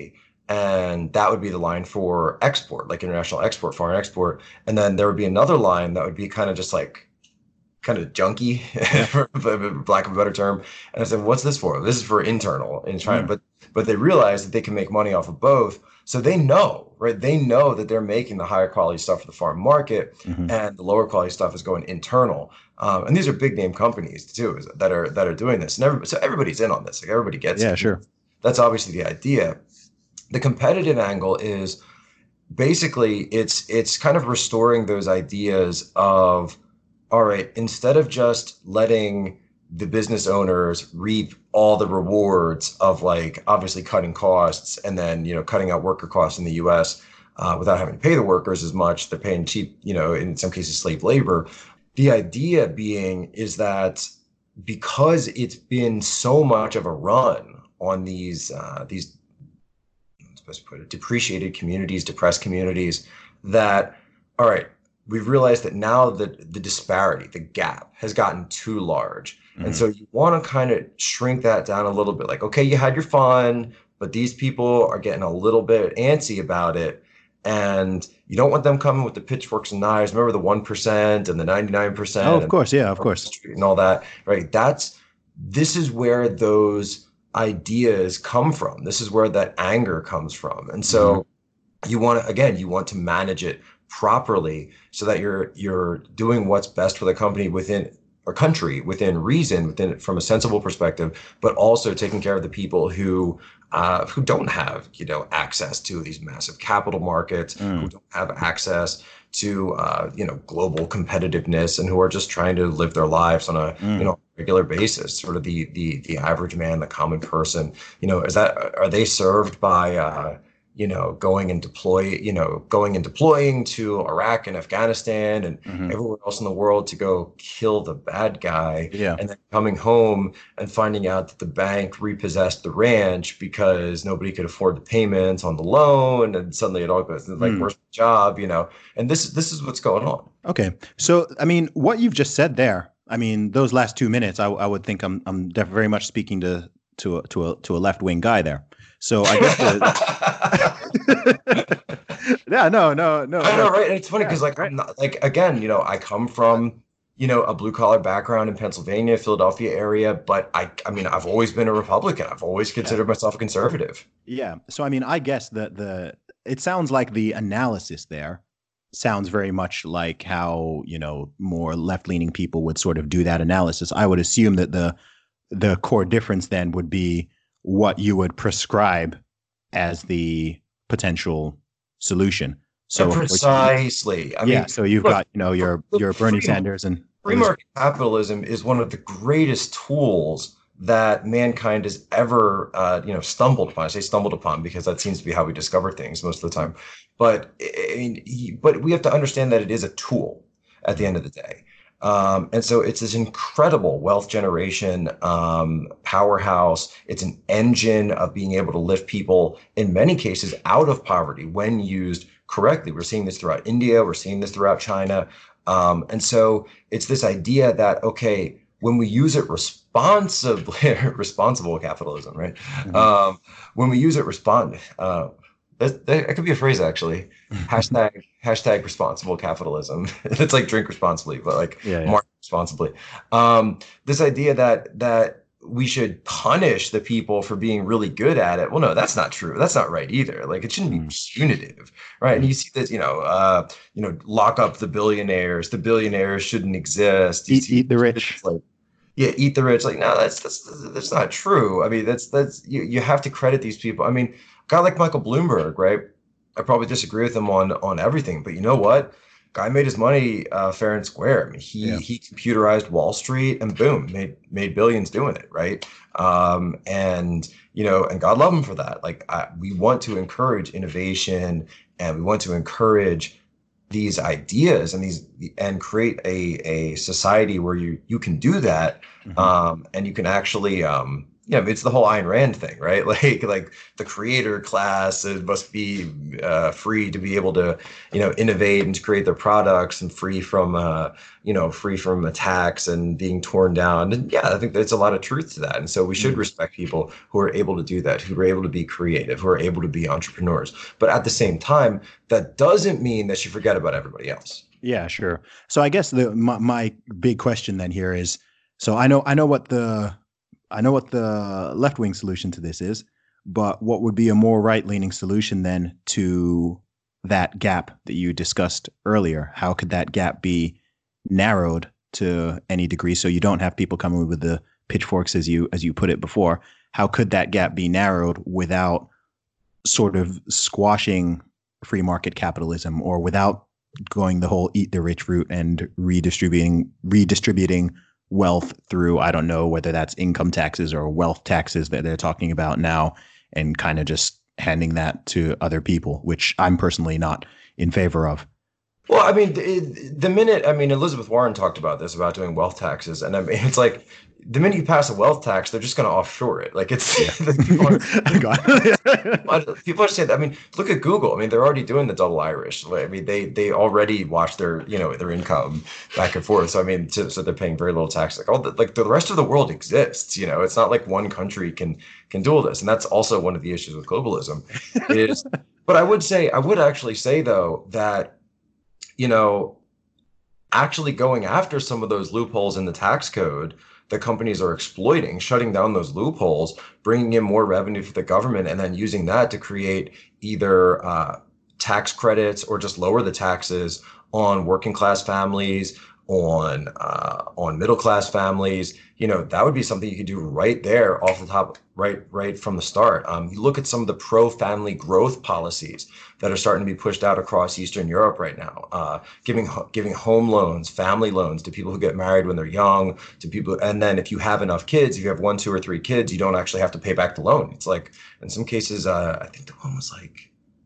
and that would be the line for export, like international export, foreign export. And then there would be another line that would be kind of just like kind of junky, for lack of a better term. And I said, what's this for? This is for internal in China. Mm. But but they realize that they can make money off of both. So they know, right? They know that they're making the higher quality stuff for the foreign market, mm-hmm. and the lower quality stuff is going internal. Um, and these are big name companies too that are that are doing this. And everybody, so everybody's in on this. Like everybody gets yeah, it. Sure. That's obviously the idea. The competitive angle is basically it's it's kind of restoring those ideas of, all right, instead of just letting the business owners reap all the rewards of like obviously cutting costs and then, you know, cutting out worker costs in the U S uh, without having to pay the workers as much, they're paying cheap, you know, in some cases slave labor. The idea being is that because it's been so much of a run on these uh, these supposed to put it, depreciated communities, depressed communities, that, all right, we've realized that now that the disparity, the gap has gotten too large. Mm-hmm. And so you want to kind of shrink that down a little bit. Like, okay, you had your fun, but these people are getting a little bit antsy about it. And you don't want them coming with the pitchforks and knives. Remember the one percent and the ninety-nine percent. Oh, of course. Yeah, of course. And all that, right? That's, this is where those ideas come from. This is where that anger comes from. And so mm-hmm. you want to, again, you want to manage it properly so that you're you're doing what's best for the company within or country within reason, within from a sensible perspective, but also taking care of the people who uh, who don't have, you know, access to these massive capital markets, mm. who don't have access to uh, you know, global competitiveness, and who are just trying to live their lives on a mm. you know, regular basis. Sort of the the the average man, the common person. You know, is that, are they served by uh, you know, going and deploy, you know, going and deploying to Iraq and Afghanistan and mm-hmm. everywhere else in the world to go kill the bad guy, yeah. and then coming home and finding out that the bank repossessed the ranch because nobody could afford the payments on the loan, and suddenly it all goes like, mm. where's my job, you know? And this this is what's going on. Okay, so I mean, what you've just said there, I mean, those last two minutes, I, I would think I'm I'm def- very much speaking to to a, to a to a left wing guy there. So I guess the, yeah, no, no, no. I know, right? And it's funny because, yeah, like, right. I'm not, like, again, you know, I come from, you know, a blue collar background in Pennsylvania, Philadelphia area, but I, I mean, I've always been a Republican. I've always considered yeah. myself a conservative. Yeah. So I mean, I guess that the it sounds like the analysis there sounds very much like how, you know, more left leaning people would sort of do that analysis. I would assume that the the core difference then would be what you would prescribe as the potential solution. So yeah, precisely. I yeah. mean, so you've look, got, you know, your look, your Bernie free, Sanders and free market capitalism is one of the greatest tools that mankind has ever, uh, you know, stumbled upon. I say stumbled upon because that seems to be how we discover things most of the time. But I mean, but we have to understand that it is a tool at the end of the day. Um, and so it's this incredible wealth generation um, powerhouse. It's an engine of being able to lift people, in many cases, out of poverty when used correctly. We're seeing this throughout India. We're seeing this throughout China. Um, and so it's this idea that, okay, when we use it responsibly, responsible capitalism, right? Mm-hmm. Um, when we use it respond, uh, that, that could be a phrase, actually. Hashtag hashtag responsible capitalism. It's like drink responsibly, but like yeah, yeah. market responsibly. Um, this idea that that we should punish the people for being really good at it. Well, no, that's not true. That's not right either. Like, it shouldn't mm. be punitive, right? Mm. And you see this, you know, uh, you know, lock up the billionaires. The billionaires shouldn't exist. You eat, see, eat the rich. Like, yeah, eat the rich. Like, no, that's that's that's not true. I mean, that's that's you you have to credit these people. I mean, a guy like Michael Bloomberg, right? I probably disagree with him on on everything, but you know what? Guy made his money uh, fair and square. I mean, he yeah. he computerized Wall Street and boom, made made billions doing it, right? Um, and you know, and God love him for that. Like, I, we want to encourage innovation, and we want to encourage these ideas and these and create a a society where you you can do that, mm-hmm. um, and you can actually um, Yeah, I mean, it's the whole Ayn Rand thing, right? Like, like the creator class, it must be uh, free to be able to, you know, innovate and to create their products, and free from, uh, you know, free from attacks and being torn down. And yeah, I think there's a lot of truth to that. And so we should mm. respect people who are able to do that, who are able to be creative, who are able to be entrepreneurs. But at the same time, that doesn't mean that you forget about everybody else. Yeah, sure. So I guess the my, my big question then here is, so I know I know what the I know what the left-wing solution to this is, but what would be a more right-leaning solution then to that gap that you discussed earlier? How could that gap be narrowed to any degree so you don't have people coming with the pitchforks, as you as you put it before? How could that gap be narrowed without sort of squashing free market capitalism, or without going the whole eat the rich route and redistributing redistributing wealth through, I don't know whether that's income taxes or wealth taxes that they're talking about now, and kind of just handing that to other people, which I'm personally not in favor of. Well, I mean, the, the minute, I mean, Elizabeth Warren talked about this, about doing wealth taxes. And I mean, it's like, the minute you pass a wealth tax, they're just going to offshore it. Like it's, people, are, people are saying, I mean, look at Google. I mean, they're already doing the double Irish. I mean, they they already watch their, you know, their income back and forth. So, I mean, so, so they're paying very little tax. Like all the, like the rest of the world exists, you know, it's not like one country can, can do all this. And that's also one of the issues with globalism is, but I would say, I would actually say though, that, you know, actually going after some of those loopholes in the tax code that companies are exploiting, shutting down those loopholes, bringing in more revenue for the government, and then using that to create either uh, tax credits or just lower the taxes on working class families, on uh, on middle class families. You know, that would be something you could do right there off the top, right right from the start. Um, you look at some of the pro-family growth policies that are starting to be pushed out across Eastern Europe right now, uh, giving giving home loans, family loans to people who get married when they're young, to people. And then if you have enough kids, if you have one, two, or three kids, you don't actually have to pay back the loan. It's like, in some cases, uh, I think the one was like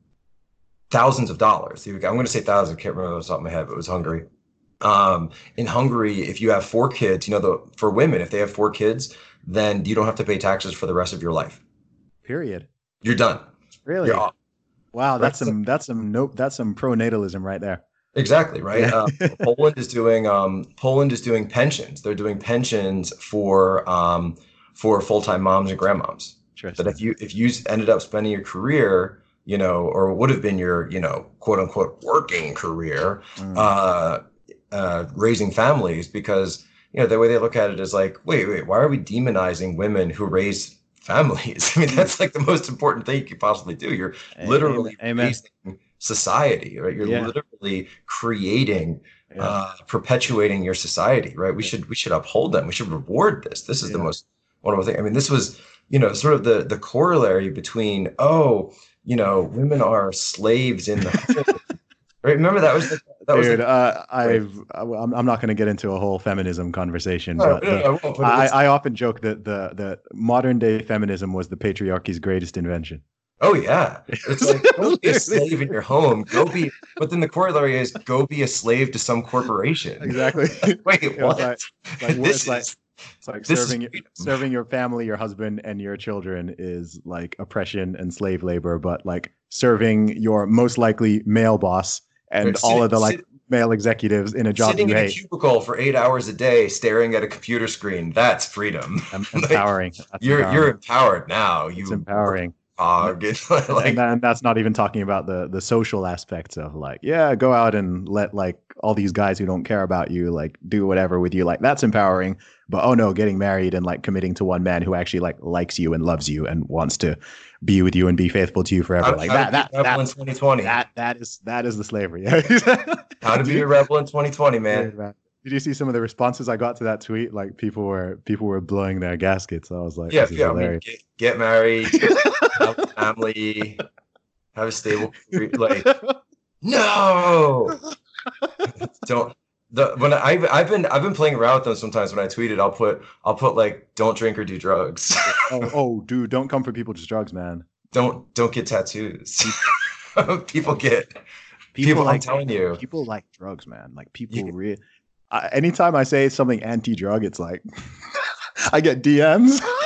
thousands of dollars. I'm going to say thousands. I can't remember off the top of my head, but it was Hungary. Um, in Hungary, if you have four kids, you know, the for women, if they have four kids, then you don't have to pay taxes for the rest of your life. Period. You're done. Really? You're off. Wow, that's right. some that's some nope, that's some pronatalism right there. Exactly, right. Yeah. uh, Poland is doing um, Poland is doing pensions. They're doing pensions for um, for full-time moms and grandmoms. But if you if you ended up spending your career, you know, or would have been your, you know, quote unquote working career, mm. uh, uh, raising families, because, you know, the way they look at it is like, wait, wait, why are we demonizing women who raise families? I mean, that's like the most important thing you could possibly do. You're literally Amen. raising society, right? You're yeah. literally creating, yeah. uh, perpetuating your society, right? We yeah. should we should uphold them. We should reward this. This is yeah. the most wonderful thing. I mean, this was, you know, sort of the the corollary between, oh, you know, women are slaves in the home. Right? Remember that was the, that Dude, was the, uh, I've I'm I'm not going to get into a whole feminism conversation, no, but, no, no, the, I, won't, I, I often joke that the the modern day feminism was the patriarchy's greatest invention. Oh yeah, it's like, don't be a slave in your home. Go be, but then the corollary is go be a slave to some corporation. Exactly. Wait, it what? Like, like, this it's like, is, it's like this serving is serving your family, your husband, and your children is like oppression and slave labor, but like serving your most likely male boss and right, all sitting, of the like sit, male executives in a job sitting you in hate. a cubicle for eight hours a day, staring at a computer screen. That's freedom. I'm empowering. like, That's you're empowering. you're empowered now. You it's empowering. Dog. like, and, and that's not even talking about the the social aspects of like, yeah, go out and let like all these guys who don't care about you like do whatever with you. Like that's empowering. But oh no, getting married and like committing to one man who actually like likes you and loves you and wants to be with you and be faithful to you forever. How, like how that that that, in twenty twenty. that that is that is the slavery. How to be a rebel in twenty twenty, man. Did you see some of the responses I got to that tweet? Like people were people were blowing their gaskets. I was like, yeah, this is yeah. I mean, get, get married, have a family, have a stable. Like, no, don't. The when I've I've been I've been playing around with them sometimes. When I tweet it, I'll put I'll put like, don't drink or do drugs. oh, oh, dude, don't come for people just drugs, man. Don't don't get tattoos. people get people. people like, I'm telling you, people like drugs, man. Like people you, really. Uh, anytime I say something anti-drug, it's like I get D Ms.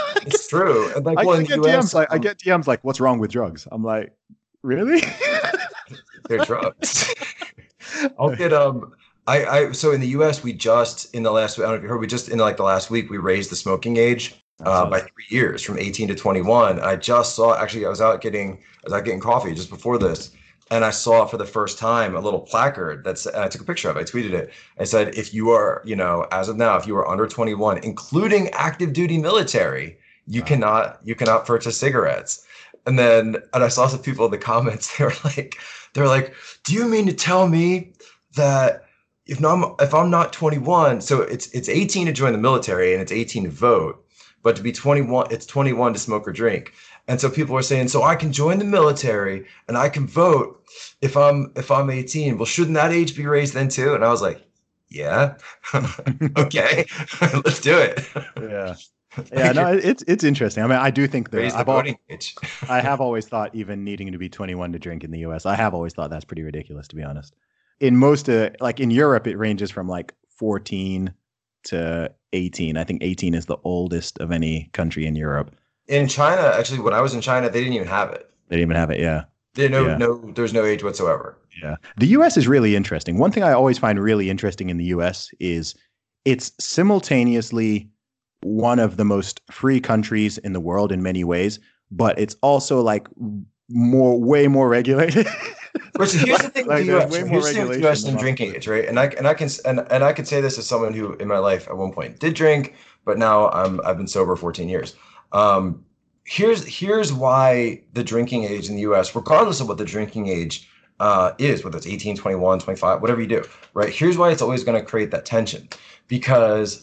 It's true. And like, I, well, I in get the U S, D Ms like I um, get D Ms like, "What's wrong with drugs?" I'm like, "Really?" they're drugs. I'll get um. I, I so in the U S we just in the last I don't know if you heard we just in like the last week we raised the smoking age uh, by three years from eighteen to twenty-one. I just saw actually I was out getting I was out getting coffee just before this, and I saw for the first time a little placard that's and I took a picture of it. I tweeted it. I said, if you are you know as of now if you are under twenty-one, including active duty military, you wow. cannot you cannot purchase cigarettes. And then and I saw some people in the comments. They were like they're like, do you mean to tell me that If not, if I'm not twenty-one, so it's it's eighteen to join the military and it's eighteen to vote, but to be twenty-one, it's twenty-one to smoke or drink. And so people are saying, so I can join the military and I can vote if I'm if I'm eighteen. Well, shouldn't that age be raised then too? And I was like, yeah, okay, let's do it. Yeah, yeah. No, it's it's interesting. I mean, I do think that raise the I've voting al- age. I have always thought even needing to be twenty-one to drink in the U S. I have always thought that's pretty ridiculous, to be honest. In most of like in Europe, it ranges from like fourteen to eighteen. I think eighteen is the oldest of any country in Europe. In China, actually, when I was in China, they didn't even have it. They didn't even have it. Yeah. They no yeah. no. There's no age whatsoever. Yeah. The U S is really interesting. One thing I always find really interesting in the U S is it's simultaneously one of the most free countries in the world in many ways, but it's also like more, way more regulated. But here's the thing with like, the U S. way more Here's the thing with the U S regulation and drinking age, right? And I and I can and, and I can say this as someone who in my life at one point did drink, but now I'm I've been sober fourteen years. Um, here's here's why the drinking age in the U S, regardless of what the drinking age uh, is, whether it's eighteen, twenty-one, twenty-five, whatever you do, right? Here's why it's always going to create that tension, because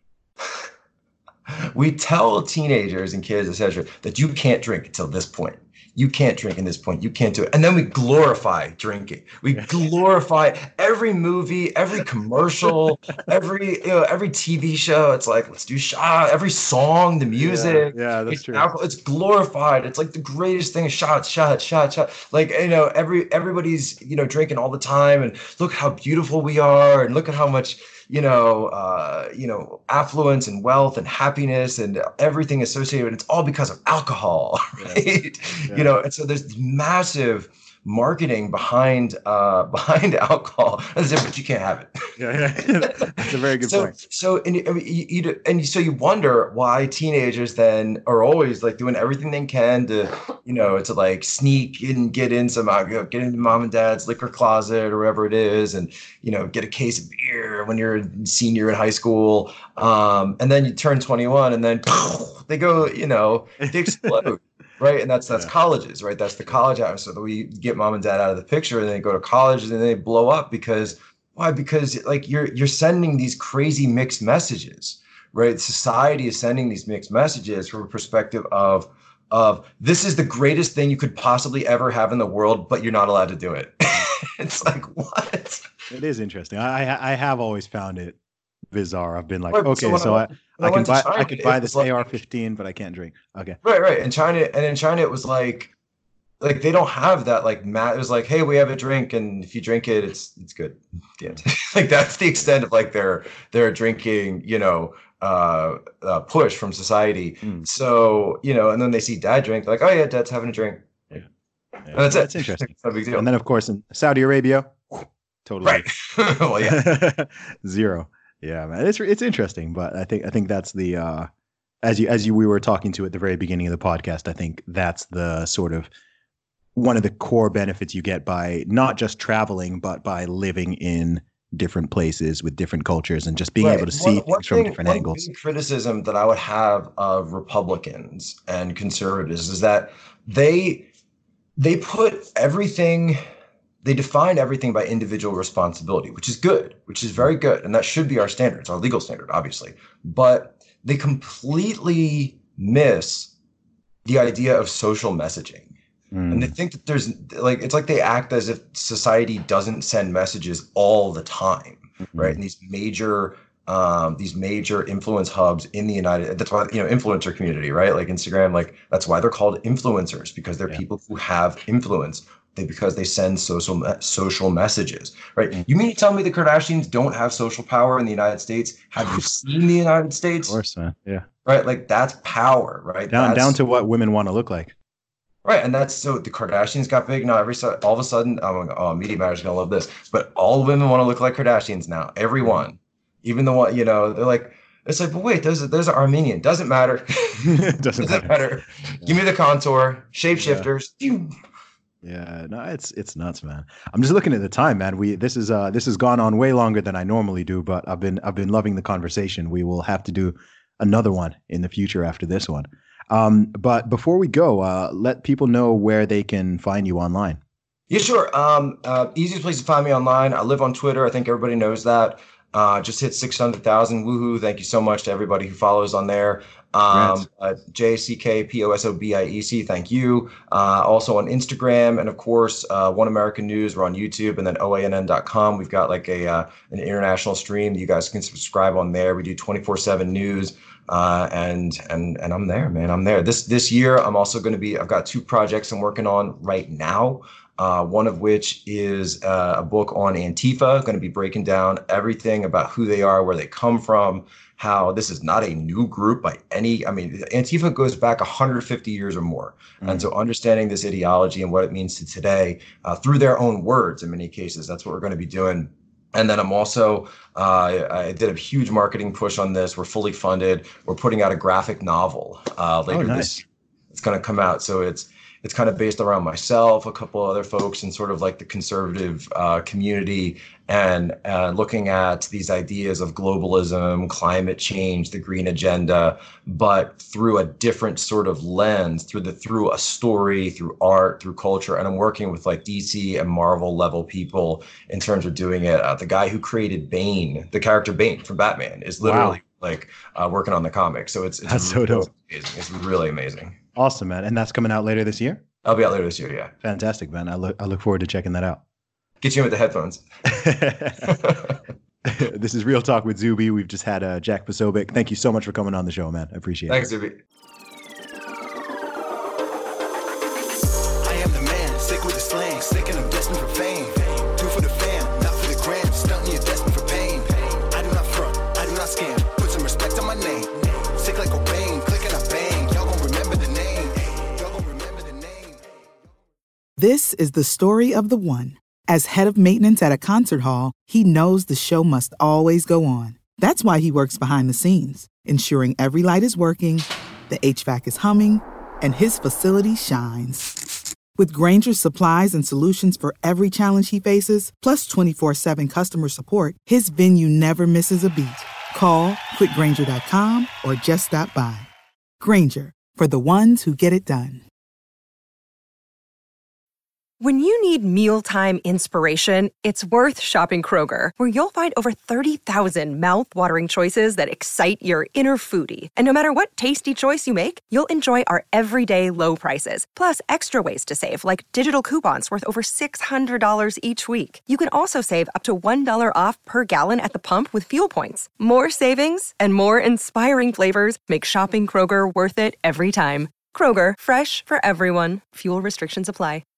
we tell teenagers and kids, et cetera, that you can't drink until this point. You can't drink in this point. You can't do it. And then we glorify drinking. We glorify every movie, every commercial, every you know, every T V show. It's like, let's do shot. Every song, the music. Yeah, yeah that's it's true. Alcohol, it's glorified. It's like the greatest thing. Shots, shots, shots, shots. Like, you know, every everybody's, you know, drinking all the time. And look how beautiful we are. And look at how much, you know, uh, you know, affluence and wealth and happiness and everything associated with it. It's all because of alcohol, right? Yeah. You know, and so there's massive marketing behind uh, behind alcohol. As if, but you can't have it. Yeah, yeah. That's a very good so, point. So, and you, you, and so you wonder why teenagers then are always like doing everything they can to, you know, to like sneak and get in some, you know, get into mom and dad's liquor closet or whatever it is, and you know, get a case of beer when you're a senior in high school, um, and then you turn twenty-one, and then they go, you know, they explode. Right. And that's that's yeah. colleges. Right. That's the college atmosphere that we get mom and dad out of the picture, and then they go to college and then they blow up because why? Because like you're you're sending these crazy mixed messages. Right. Society is sending these mixed messages from a perspective of of this is the greatest thing you could possibly ever have in the world, but you're not allowed to do it. It's like, what? It is interesting. I I have always found it bizarre. I've been like, right, okay, so, so I, I, I can buy China, I could buy this like, A R fifteen, but I can't drink. Okay. Right, right. In China, and in China, it was like, like they don't have that. Like, Matt, it was like, hey, we have a drink, and if you drink it, it's it's good. Yeah. Like that's the extent of like their their drinking, you know, uh, uh push from society. Mm. So you know, and then they see dad drink, like, oh yeah, dad's having a drink. Yeah. Yeah. And that's That's it. interesting. No big deal. And then of course in Saudi Arabia, totally right. Well, yeah, zero. Yeah, man, it's it's interesting, but I think I think that's the uh, as you as you we were talking to at the very beginning of the podcast. I think that's the sort of one of the core benefits you get by not just traveling, but by living in different places with different cultures and just being right. able to see one, things one from thing, different one angles. big criticism that I would have of Republicans and conservatives is that they they put everything. They define everything by individual responsibility, which is good, which is very good. And that should be our standard. It's our legal standard, obviously. But they completely miss the idea of social messaging. Mm. And they think that there's like, it's like they act as if society doesn't send messages all the time, mm-hmm. right? And these major, um, these major influence hubs in the United, that's why, you know, influencer community, right? Like Instagram, like that's why they're called influencers, because they're yeah. people who have influence They, because they send social social messages, right? You mean to tell me the Kardashians don't have social power in the United States? Have you seen the United States? Of course, man. Yeah. Right. Like that's power, right? Down that's, down to what women want to look like. Right. And that's so the Kardashians got big. Now every all of a sudden, oh, oh Media Matters gonna love this, but all women want to look like Kardashians now. Everyone, even the one, you know, they're like, it's like, but wait, there's a, there's an Armenian. Doesn't matter. Doesn't, Doesn't matter. matter. Yeah. Give me the contour, shapeshifters. Yeah. Yeah, no, it's it's nuts, man. I'm just looking at the time, man. We this is uh this has gone on way longer than I normally do, but I've been I've been loving the conversation. We will have to do another one in the future after this one. Um, but before we go, uh, let people know where they can find you online. Yeah, sure. Um, uh, easiest place to find me online. I live on Twitter. I think everybody knows that. Uh, just hit six hundred thousand. Woohoo! Thank you so much to everybody who follows on there. Um, uh, J C K P O S O B I E C. Thank you. Uh, also on Instagram, and of course, uh, One American News. We're on YouTube, and then O A N N dot com. We've got like a uh, an international stream. You guys can subscribe on there. We do twenty-four seven news, uh, and and and I'm there, man. I'm there. This this year, I'm also going to be. I've got two projects I'm working on right now. Uh, one of which is uh, a book on Antifa, going to be breaking down everything about who they are, where they come from, how this is not a new group by any, I mean, Antifa goes back one hundred fifty years or more. Mm. And so understanding this ideology and what it means to today uh, through their own words, in many cases, that's what we're going to be doing. And then I'm also, uh, I did a huge marketing push on this. We're fully funded. We're putting out a graphic novel uh, later oh, nice. this year. It's going to come out. So it's, It's kind of based around myself, a couple other folks, and sort of like the conservative uh, community, and uh, looking at these ideas of globalism, climate change, the green agenda, but through a different sort of lens, through the through a story, through art, through culture. And I'm working with like D C and Marvel level people in terms of doing it. Uh, the guy who created Bane, the character Bane from Batman, is literally wow. like uh, working on the comic. So it's, it's that's really so dope. Amazing. It's really amazing. Awesome, man. And that's coming out later this year? I'll be out later this year, yeah. Fantastic, man. I look I look forward to checking that out. Get you in with the headphones. This is Real Talk with Zuby. We've just had uh, Jack Posobiec. Thank you so much for coming on the show, man. I appreciate Thanks, it. Thanks, Zuby. I am the man, sick with the slang, sick and I'm destined for fame. Do for the fam, not for the gram. Stunting, you're destined for pain. I do not front, I do not scam. Put some respect on my name. Sick like Cobain, click and I bang. Y'all gon' remember the name. Y'all gon' remember the name. This is the story of the one. As head of maintenance at a concert hall, he knows the show must always go on. That's why he works behind the scenes, ensuring every light is working, the H V A C is humming, and his facility shines. With Grainger's supplies and solutions for every challenge he faces, plus twenty-four seven customer support, his venue never misses a beat. Call quick grainger dot com or just stop by. Grainger, for the ones who get it done. When you need mealtime inspiration, it's worth shopping Kroger, where you'll find over thirty thousand mouth-watering choices that excite your inner foodie. And no matter what tasty choice you make, you'll enjoy our everyday low prices, plus extra ways to save, like digital coupons worth over six hundred dollars each week. You can also save up to one dollar off per gallon at the pump with fuel points. More savings and more inspiring flavors make shopping Kroger worth it every time. Kroger, fresh for everyone. Fuel restrictions apply.